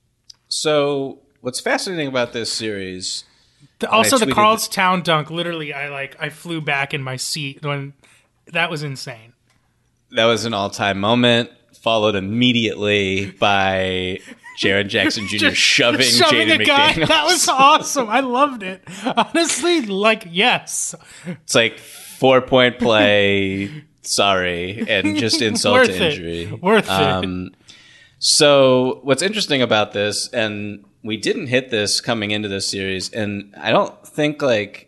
C: So what's fascinating about this series?
D: Also, the Carlstown dunk. Literally, I flew back in my seat when that was insane.
C: That was an all-time moment, followed immediately by Jaren Jackson Jr. shoving Jaden McDaniels.
D: That was awesome. I loved it. Honestly, yes.
C: It's like 4-point play, sorry, and just insult to injury.
D: Worth it.
C: So what's interesting about this, and we didn't hit this coming into this series, and I don't think I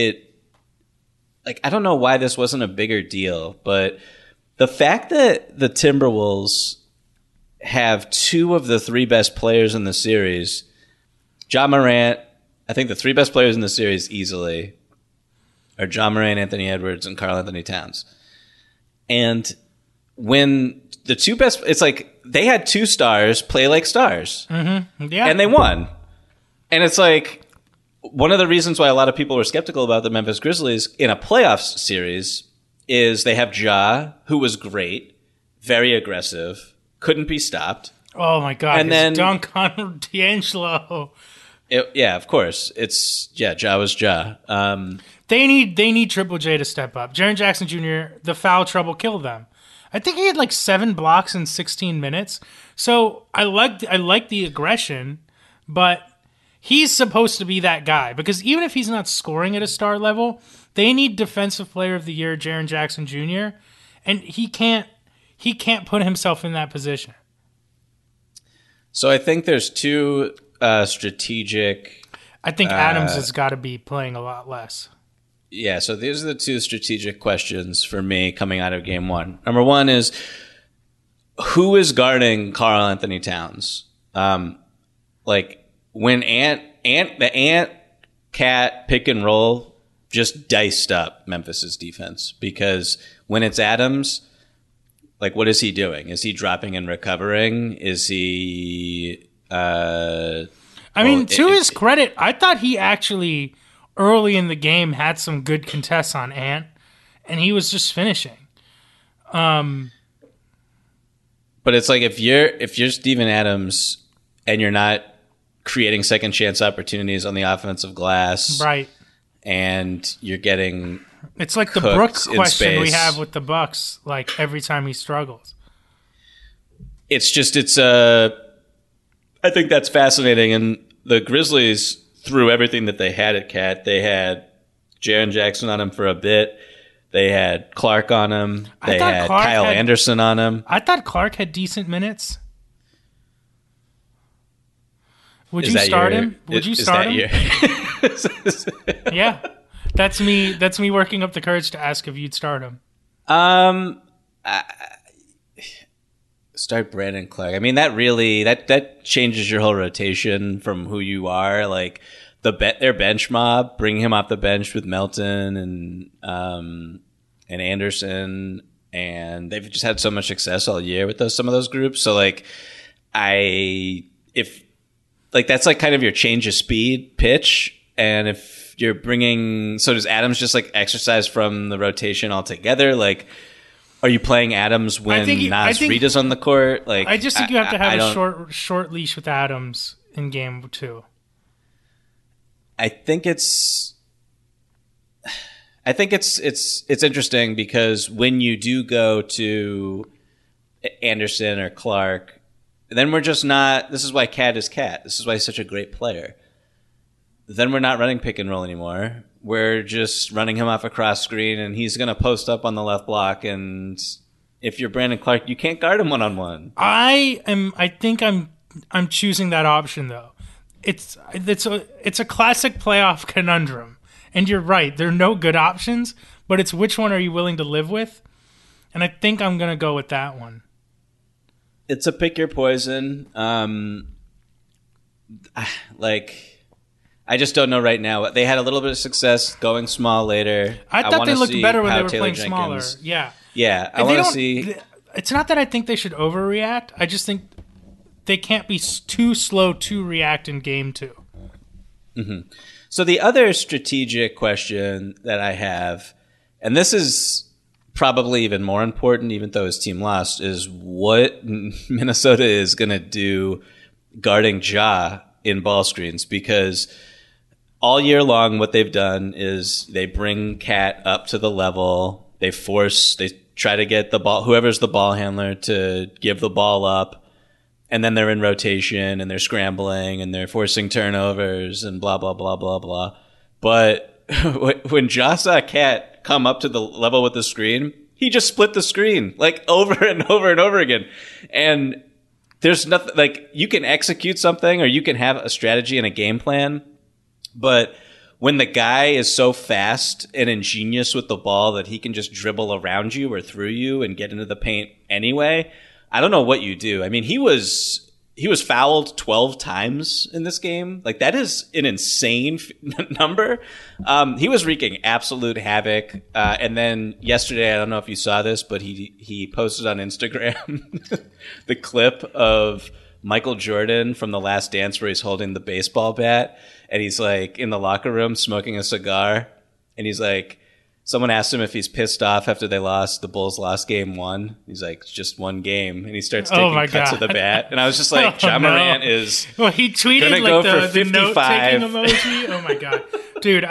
C: don't know why this wasn't a bigger deal, but the fact that the Timberwolves have 2 of the 3 best players in the series, Ja Morant, I think the 3 best players in the series easily are Ja Morant, Anthony Edwards, and Karl Anthony Towns. And when the 2 best, it's like they had 2 stars play like stars.
D: Mm-hmm. Yeah.
C: And they won. And it's like one of the reasons why a lot of people were skeptical about the Memphis Grizzlies in a playoffs series is they have Ja, who was great, very aggressive, couldn't be stopped.
D: Oh my God!
C: And
D: his
C: then
D: dunk on D'Angelo.
C: Yeah, of course. Ja was Ja.
D: They need Triple J to step up. Jaren Jackson Jr. The foul trouble killed them. I think he had like 7 blocks in 16 minutes. So I like the aggression, but he's supposed to be that guy because even if he's not scoring at a star level, they need Defensive Player of the Year Jaren Jackson Jr. and he can't put himself in that position.
C: So I think there's 2 strategic.
D: I think Adams has got to be playing a lot less.
C: Yeah, so these are the 2 strategic questions for me coming out of game 1. Number 1 is, who is guarding Karl Anthony Towns? When the Ant Cat pick and roll just diced up Memphis's defense, because when it's Adams, what is he doing? Is he dropping and recovering? Is he?
D: To his credit, I thought he actually early in the game had some good contests on Ant, and he was just finishing.
C: But it's like if you're Steven Adams and you're not creating second chance opportunities on the offensive glass,
D: right? And
C: you're getting
D: it's like the Brooks question we have with the Bucks. Like every time he struggles,
C: I think that's fascinating, and the Grizzlies threw everything that they had at Cat. They had Jaren Jackson on him for a bit. They had Clark on him. They had Kyle Anderson on him.
D: I thought Clark had decent minutes. Would you start him? Yeah. That's me working up the courage to ask if you'd start him.
C: Start Brandon Clark. I mean, that changes your whole rotation from who you are. Like their bench mob, bring him off the bench with Melton and Anderson, and they've just had so much success all year with some of those groups. So if like that's like kind of your change of speed pitch, and if you're bringing, so does Adams just like exercise from the rotation altogether? Like, are you playing Adams when Nas Reed is on the court? Like,
D: I just think you have to have a short leash with Adams in game 2.
C: I think it's interesting because when you do go to Anderson or Clark, then we're just not. This is why Cat is Cat. This is why he's such a great player. Then we're not running pick and roll anymore. We're just running him off a cross screen, and he's going to post up on the left block. And if you're Brandon Clark, you can't guard him one-on-one.
D: I think I'm choosing that option though. It's a classic playoff conundrum. And you're right, there are no good options, but it's which one are you willing to live with? And I think I'm going to go with that one.
C: It's a pick your poison. I just don't know right now. They had a little bit of success going small later.
D: I thought they looked better when they were playing smaller. Yeah.
C: Yeah, I want to see.
D: It's not that I think they should overreact. I just think they can't be too slow to react in game 2.
C: Mm-hmm. So the other strategic question that I have, and this is probably even more important, even though his team lost, is what Minnesota is going to do guarding Ja in ball screens, because all year long what they've done is they bring Cat up to the level, they try to get the ball, whoever's the ball handler, to give the ball up. And then they're in rotation and they're scrambling and they're forcing turnovers and blah, blah, blah, blah, blah. But when Ja saw Cat come up to the level with the screen, he just split the screen like over and over and over again. And there's nothing like you can execute something or you can have a strategy and a game plan. But when the guy is so fast and ingenious with the ball that he can just dribble around you or through you and get into the paint anyway, I don't know what you do. I mean, he was fouled 12 times in this game. Like, that is an insane number. He was wreaking absolute havoc. And then yesterday, I don't know if you saw this, but he posted on Instagram the clip of Michael Jordan from The Last Dance where he's holding the baseball bat and he's like in the locker room smoking a cigar. And he's like, someone asked him if he's pissed off after they lost. The Bulls lost game 1. He's like, it's just one game. And he starts taking cuts of the bat. And I was just like, Ja Morant is
D: he tweeted like
C: go
D: the note-taking emoji. Oh, my God. Dude,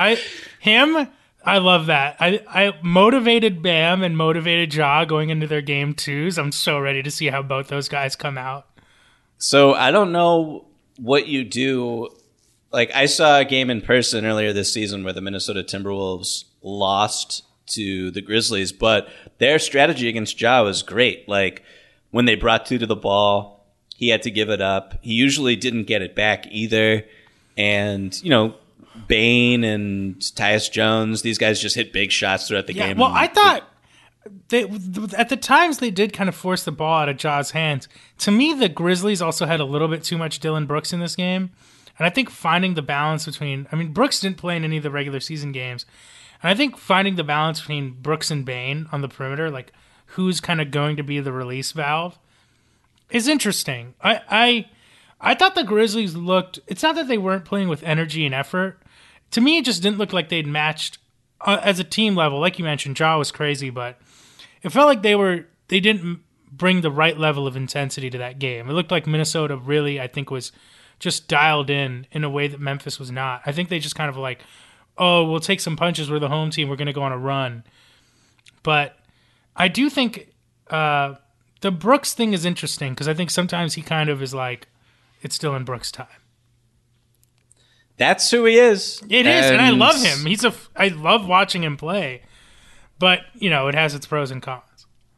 D: I love that. I motivated Bam and motivated Ja going into their game 2s. I'm so ready to see how both those guys come out.
C: So I don't know what you do. Like, I saw a game in person earlier this season where the Minnesota Timberwolves lost to the Grizzlies, but their strategy against Ja was great. Like, when they brought 2 to the ball, he had to give it up. He usually didn't get it back either. And, you know, Bane and Tyus Jones, these guys just hit big shots throughout the game.
D: Well, I thought at the times they did kind of force the ball out of Ja's hands. To me, the Grizzlies also had a little bit too much Dillon Brooks in this game. And I think finding the balance between, I mean, Brooks didn't play in any of the regular season games. And I think finding the balance between Brooks and Bane on the perimeter, like who's kind of going to be the release valve, is interesting. I thought the Grizzlies looked, it's not that they weren't playing with energy and effort. To me, it just didn't look like they'd matched as a team level. Like you mentioned, Ja was crazy, but it felt like they didn't bring the right level of intensity to that game. It looked like Minnesota really, I think, was just dialed in a way that Memphis was not. I think they just kind of like, oh, we'll take some punches. We're the home team. We're going to go on a run. But I do think the Brooks thing is interesting because I think sometimes he kind of is like, it's still in Brooks' time.
C: That's who he is.
D: It is, and I love him. I love watching him play. But, you know, it has its pros and cons.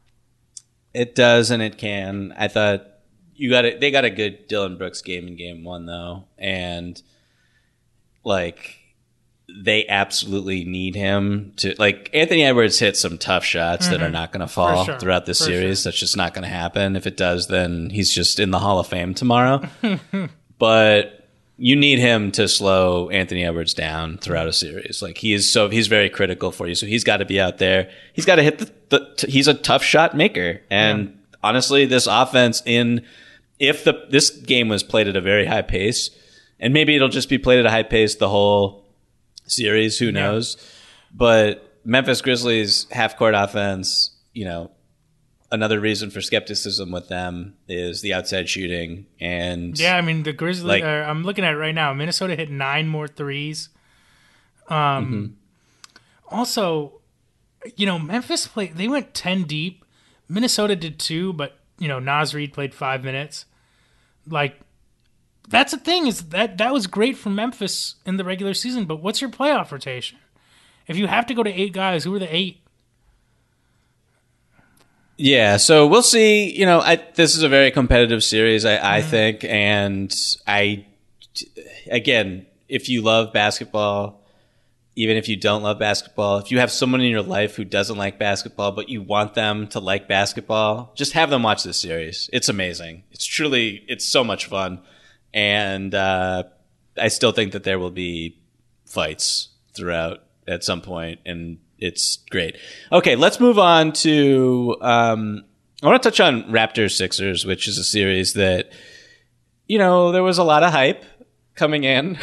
C: It does, and it can. I thought they got a good Dillon Brooks game in game 1, though. And, like, they absolutely need him to, like, Anthony Edwards hit some tough shots that are not going to fall throughout this series. Sure. That's just not going to happen. If it does, then he's just in the Hall of Fame tomorrow. But you need him to slow Anthony Edwards down throughout a series. Like, he's very critical for you. So he's got to be out there. He's got to hit he's a tough shot maker. And honestly, this offense in if this game was played at a very high pace, and maybe it'll just be played at a high pace the whole series, who knows? But Memphis Grizzlies half-court offense, another reason for skepticism with them is the outside shooting. And
D: yeah, I mean, the Grizzlies, I'm looking at it right now. Minnesota hit 9 more threes. Also, Memphis they went 10 deep. Minnesota did 2, but, Naz Reid played 5 minutes. That's the thing, is that was great for Memphis in the regular season, but what's your playoff rotation? If you have to go to 8 guys, who are the 8?
C: Yeah, so we'll see. This is a very competitive series, I think, and again, if you love basketball, even if you don't love basketball, if you have someone in your life who doesn't like basketball, but you want them to like basketball, just have them watch this series. It's amazing. It's so much fun. And I still think that there will be fights throughout at some point, and it's great. Okay, let's move on to I want to touch on Raptors Sixers, which is a series that, there was a lot of hype coming in.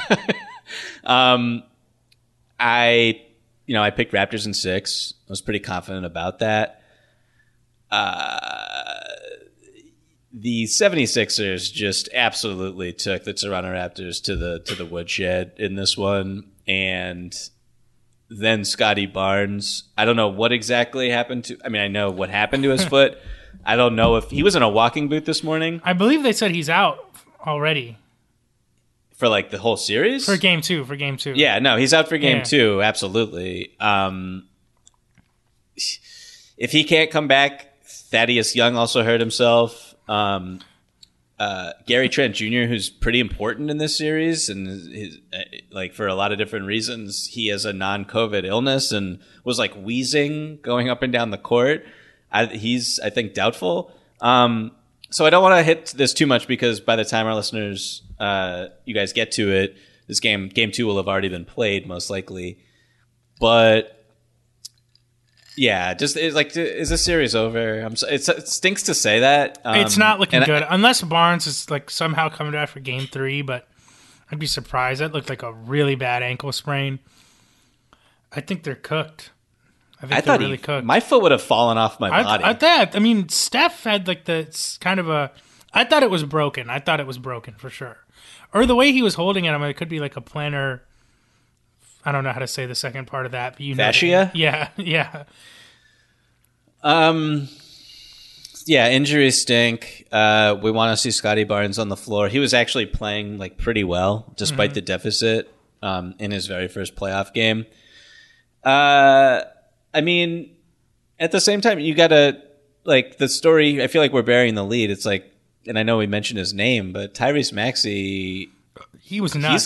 C: I picked Raptors in 6. I was pretty confident about that. The 76ers just absolutely took the Toronto Raptors to the woodshed in this one. And then Scotty Barnes, I don't know what exactly happened to, I know what happened to his foot. I don't know if he was in a walking boot this morning.
D: I believe they said he's out already.
C: For the whole series?
D: For game two.
C: Yeah, no, he's out for game 2, absolutely. If he can't come back, Thaddeus Young also hurt himself. Gary Trent Jr., who's pretty important in this series, and his, for a lot of different reasons, he has a non-COVID illness and was wheezing going up and down the court. He's, I think, doubtful. So I don't want to hit this too much, because by the time our listeners, you guys get to it, this game 2 will have already been played, most likely. But yeah, just is this series over? It stinks to say that.
D: It's not looking good, unless Barnes is somehow coming back for game 3. But I'd be surprised. That looked like a really bad ankle sprain. I think they're cooked. I thought really cooked.
C: My foot would have fallen off my body.
D: Steph had the kind of a. I thought it was broken. I thought it was broken for sure, or the way he was holding it. It could be a plantar. I don't know how to say the second part of that, but
C: fascia.
D: Yeah.
C: Yeah, injuries stink. We want to see Scotty Barnes on the floor. He was actually playing pretty well despite the deficit in his very first playoff game. At the same time, you gotta the story. I feel like we're burying the lead. It's and I know we mentioned his name, but Tyrese Maxey,
D: he was nuts.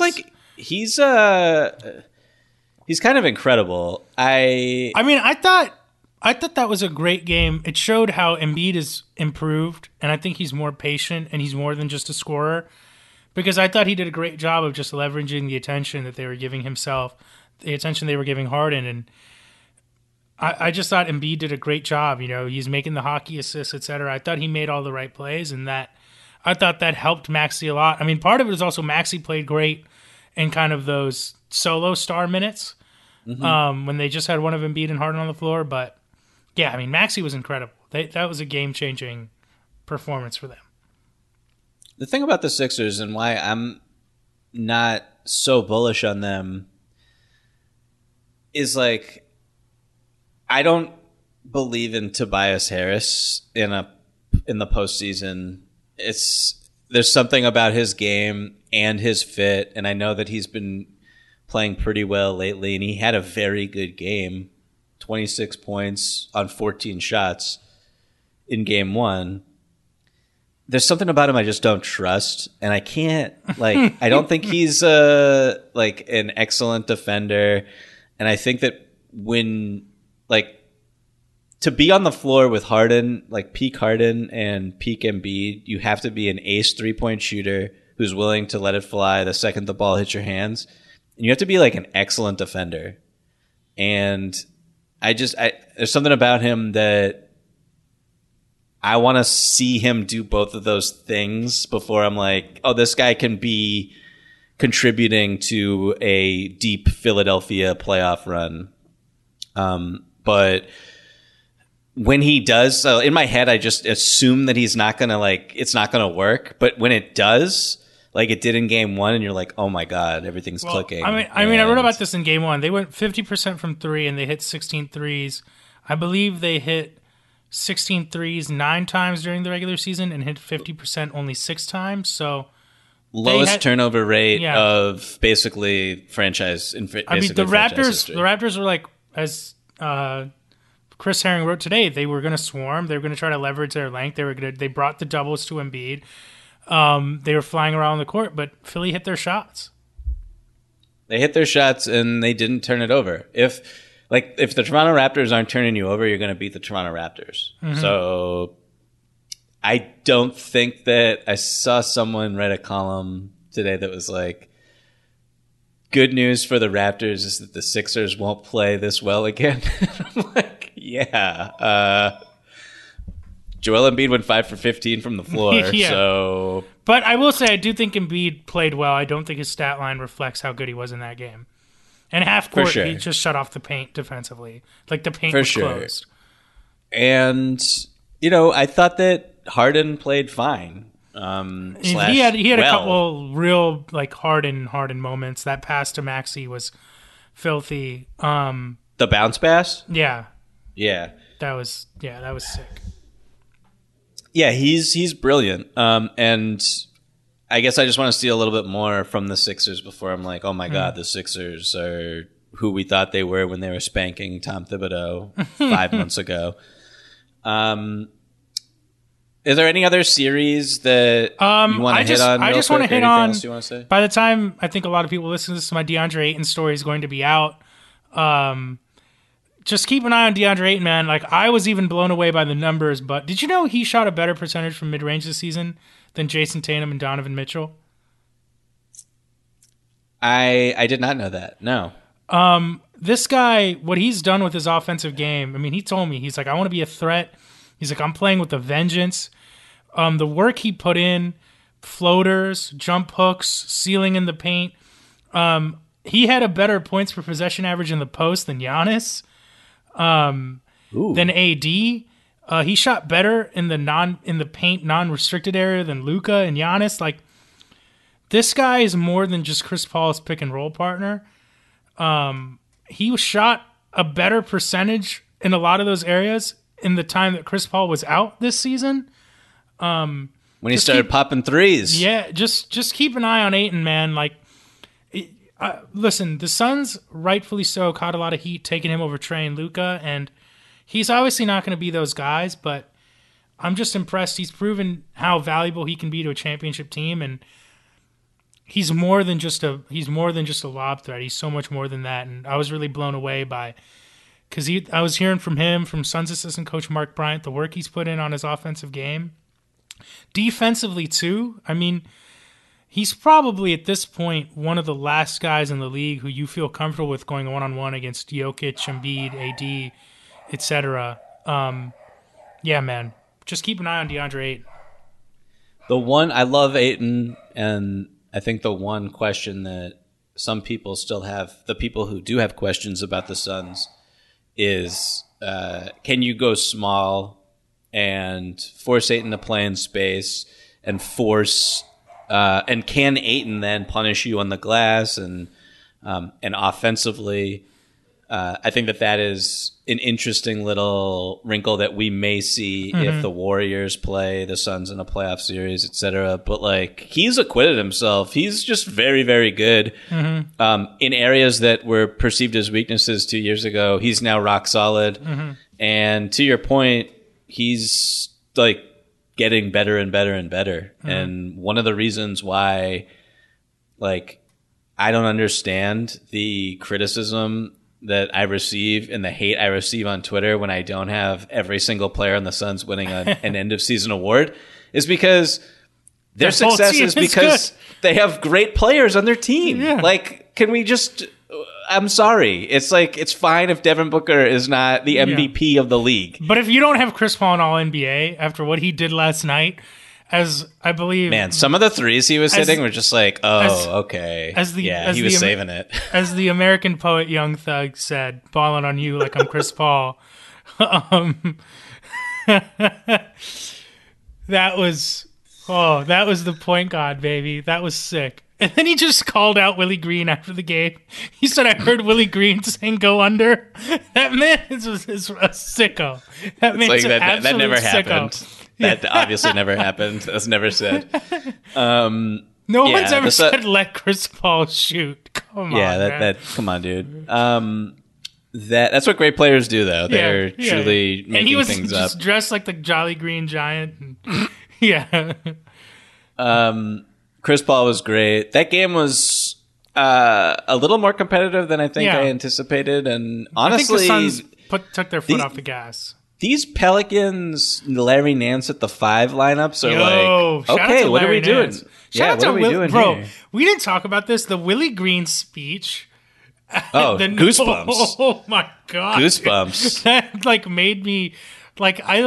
C: He's kind of incredible. I
D: thought that was a great game. It showed how Embiid is improved, and I think he's more patient, and he's more than just a scorer. Because I thought he did a great job of just leveraging the attention that they were giving himself, the attention they were giving Harden, and I just thought Embiid did a great job. He's making the hockey assists, etc. I thought he made all the right plays, and I thought that helped Maxey a lot. Part of it is also Maxey played great in kind of those solo star minutes when they just had one of Embiid and Harden on the floor. But yeah, Maxey was incredible. That was a game-changing performance for them.
C: The thing about the Sixers and why I'm not so bullish on them is I don't believe in Tobias Harris in the postseason. There's something about his game and his fit, and I know that he's been playing pretty well lately, and he had a very good game, 26 points on 14 shots in game 1. There's something about him I just don't trust, and I can't I don't think he's an excellent defender, and I think that when to be on the floor with Harden, peak Harden and peak Embiid, you have to be an ace 3-point shooter who's willing to let it fly the second the ball hits your hands, and you have to be an excellent defender. And there's something about him that I want to see him do both of those things before I'm like, oh, this guy can be contributing to a deep Philadelphia playoff run. But when he does, so in my head, I just assume that he's not going to it's not going to work. But when it does, like it did in game one, and you're like, oh my God, everything's clicking.
D: I wrote about this in game one. They went 50% from three and they hit 16 threes. I believe they hit 16 threes 9 times during the regular season and hit 50% only 6 times. So
C: lowest turnover rate of basically franchise.
D: The Raptors were like, as Chris Herring wrote today, they were going to swarm. They were going to try to leverage their length. They brought the doubles to Embiid. They were flying around the court, but Philly hit their shots.
C: They hit their shots and they didn't turn it over. If the Toronto Raptors aren't turning you over, you're going to beat the Toronto Raptors. Mm-hmm. So I don't think that I saw someone write a column today that was like, good news for the Raptors is that the Sixers won't play this well again. I'm like, yeah. Joel Embiid went 5 for 15 from the floor.
D: Yeah.
C: So,
D: but I will say I do think Embiid played well. I don't think his stat line reflects how good he was in that game. And half court, he just shut off the paint defensively. Like the paint was closed.
C: And, I thought that Harden played fine.
D: He had a couple real Harden moments. That pass to Maxey was filthy.
C: The bounce pass?
D: Yeah.
C: Yeah.
D: That was sick.
C: Yeah, he's brilliant. And I guess I just want to see a little bit more from the Sixers before I'm like, oh my God, the Sixers are who we thought they were when they were spanking Tom Thibodeau 5 months ago. Is there any other series that you want to hit on?
D: I just want to hit on. You want to say? By the time I think a lot of people listen to this, my DeAndre Ayton story is going to be out. Just keep an eye on DeAndre Ayton, man. I was even blown away by the numbers, but did you know he shot a better percentage from mid-range this season than Jason Tatum and Donovan Mitchell?
C: I did not know that. No.
D: This guy, what he's done with his offensive game, I mean, he told me, he's like, I want to be a threat. He's like, I'm playing with a vengeance. The work he put in, floaters, jump hooks, sealing in the paint. He had a better points per possession average in the post than Giannis, than AD. He shot better in the paint non-restricted area than Luka and Giannis. This guy is more than just Chris Paul's pick and roll partner. He shot a better percentage in a lot of those areas in the time that Chris Paul was out this season.
C: When he started popping threes.
D: Yeah, just keep an eye on Ayton, man. Listen, the Suns, rightfully so, caught a lot of heat taking him over Trae and Luka, and he's obviously not going to be those guys, but I'm just impressed. He's proven how valuable he can be to a championship team, and he's more than just a lob threat. He's so much more than that, and I was really blown away by because I was hearing from him, from Suns assistant coach Mark Bryant, the work he's put in on his offensive game. Defensively, too. I mean, he's probably, at this point, one of the last guys in the league who you feel comfortable with going one-on-one against Jokic, Embiid, AD, etc. Yeah, man. Just keep an eye on DeAndre Ayton.
C: I love Ayton, and I think the one question that some people still have, the people who do have questions about the Suns, is can you go small and force Ayton to play in space and and can Ayton then punish you on the glass and offensively? I think that is an interesting little wrinkle that we may see if the Warriors play the Suns in a playoff series, etc. But he's acquitted himself. He's just very, very good in areas that were perceived as weaknesses 2 years ago. He's now rock solid. And to your point, he's getting better and better and better. And one of the reasons why, I don't understand the criticism that I receive and the hate I receive on Twitter when I don't have every single player on the Suns winning an end of season award is because their success is because they have great players on their team.
D: Yeah.
C: Can we just I'm sorry. It's like, it's fine if Devin Booker is not the MVP of the league.
D: But if you don't have Chris Paul in All-NBA after what he did last night, as I believe...
C: Man, some of the threes he was hitting were just like, okay. He was saving it.
D: As the American poet Young Thug said, balling on you like I'm Chris Paul. That was the point guard, baby. That was sick. And then he just called out Willie Green after the game. He said, I heard Willie Green saying go under. That man is a sicko. That man's an absolute
C: that never
D: sicko.
C: Happened. That obviously never happened. That's never said.
D: No one's ever said let Chris Paul shoot. Come on,
C: come on, dude. That's what great players do, though. They're truly making things up. And he was just
D: dressed like the Jolly Green Giant.
C: Chris Paul was great. That game was a little more competitive than I think I anticipated. And honestly,
D: I think the Suns took their foot off the gas.
C: These Pelicans, Larry Nance at the 5 lineups are okay, what are we doing? What are we doing here?
D: We didn't talk about this. The Willie Green speech.
C: Goosebumps.
D: Oh my God.
C: Goosebumps.
D: That made me I'm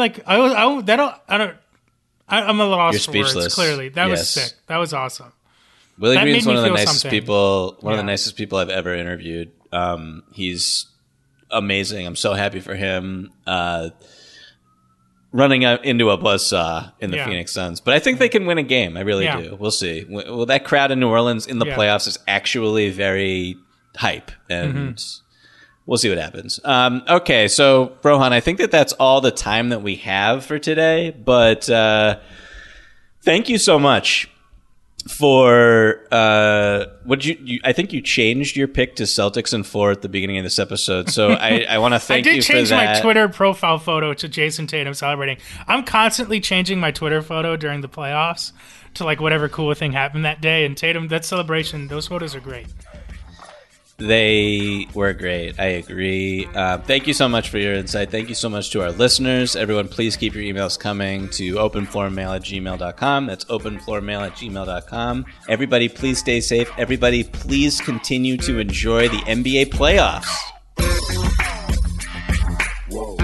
D: a lost for words, clearly. That was sick. That was awesome.
C: Willie Green's one of the nicest people, of the nicest people I've ever interviewed. He's amazing. I'm so happy for him. Running into a buzzsaw in the Phoenix Suns. But I think they can win a game. I really do. We'll see. Well, that crowd in New Orleans in the playoffs is actually very hype. And we'll see what happens. Okay, so, Rohan, I think that's all the time that we have for today. But thank you so much for I think you changed your pick to Celtics in 4 at the beginning of this episode. So I want to thank you for that.
D: I did change my Twitter profile photo to Jason Tatum celebrating. I'm constantly changing my Twitter photo during the playoffs to whatever cool thing happened that day. And Tatum, that celebration, those photos are great.
C: They were great. I agree. Thank you so much for your insight. Thank you so much to our listeners. Everyone, please keep your emails coming to openfloormail@gmail.com. That's openfloormail@gmail.com. Everybody, please stay safe. Everybody, please continue to enjoy the NBA playoffs. Whoa.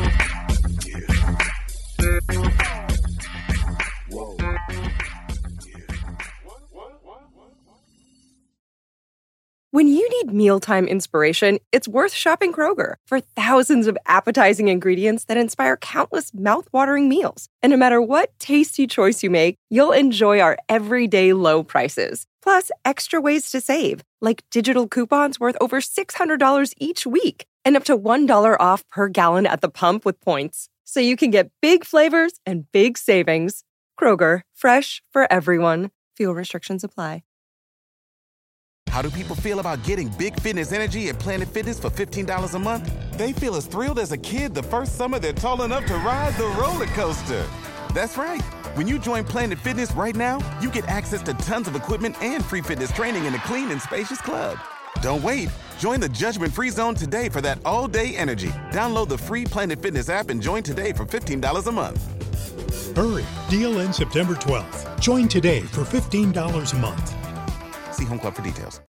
E: When you need mealtime inspiration, it's worth shopping Kroger for thousands of appetizing ingredients that inspire countless mouthwatering meals. And no matter what tasty choice you make, you'll enjoy our everyday low prices. Plus, extra ways to save, like digital coupons worth over $600 each week and up to $1 off per gallon at the pump with points. So you can get big flavors and big savings. Kroger, fresh for everyone. Fuel restrictions apply.
F: How do people feel about getting Big Fitness Energy at Planet Fitness for $15 a month? They feel as thrilled as a kid the first summer they're tall enough to ride the roller coaster. That's right. When you join Planet Fitness right now, you get access to tons of equipment and free fitness training in a clean and spacious club. Don't wait. Join the judgment-free zone today for that all-day energy. Download the free Planet Fitness app and join today for $15 a month.
G: Hurry. Deal ends September 12th. Join today for $15 a month.
F: See Home Club for details.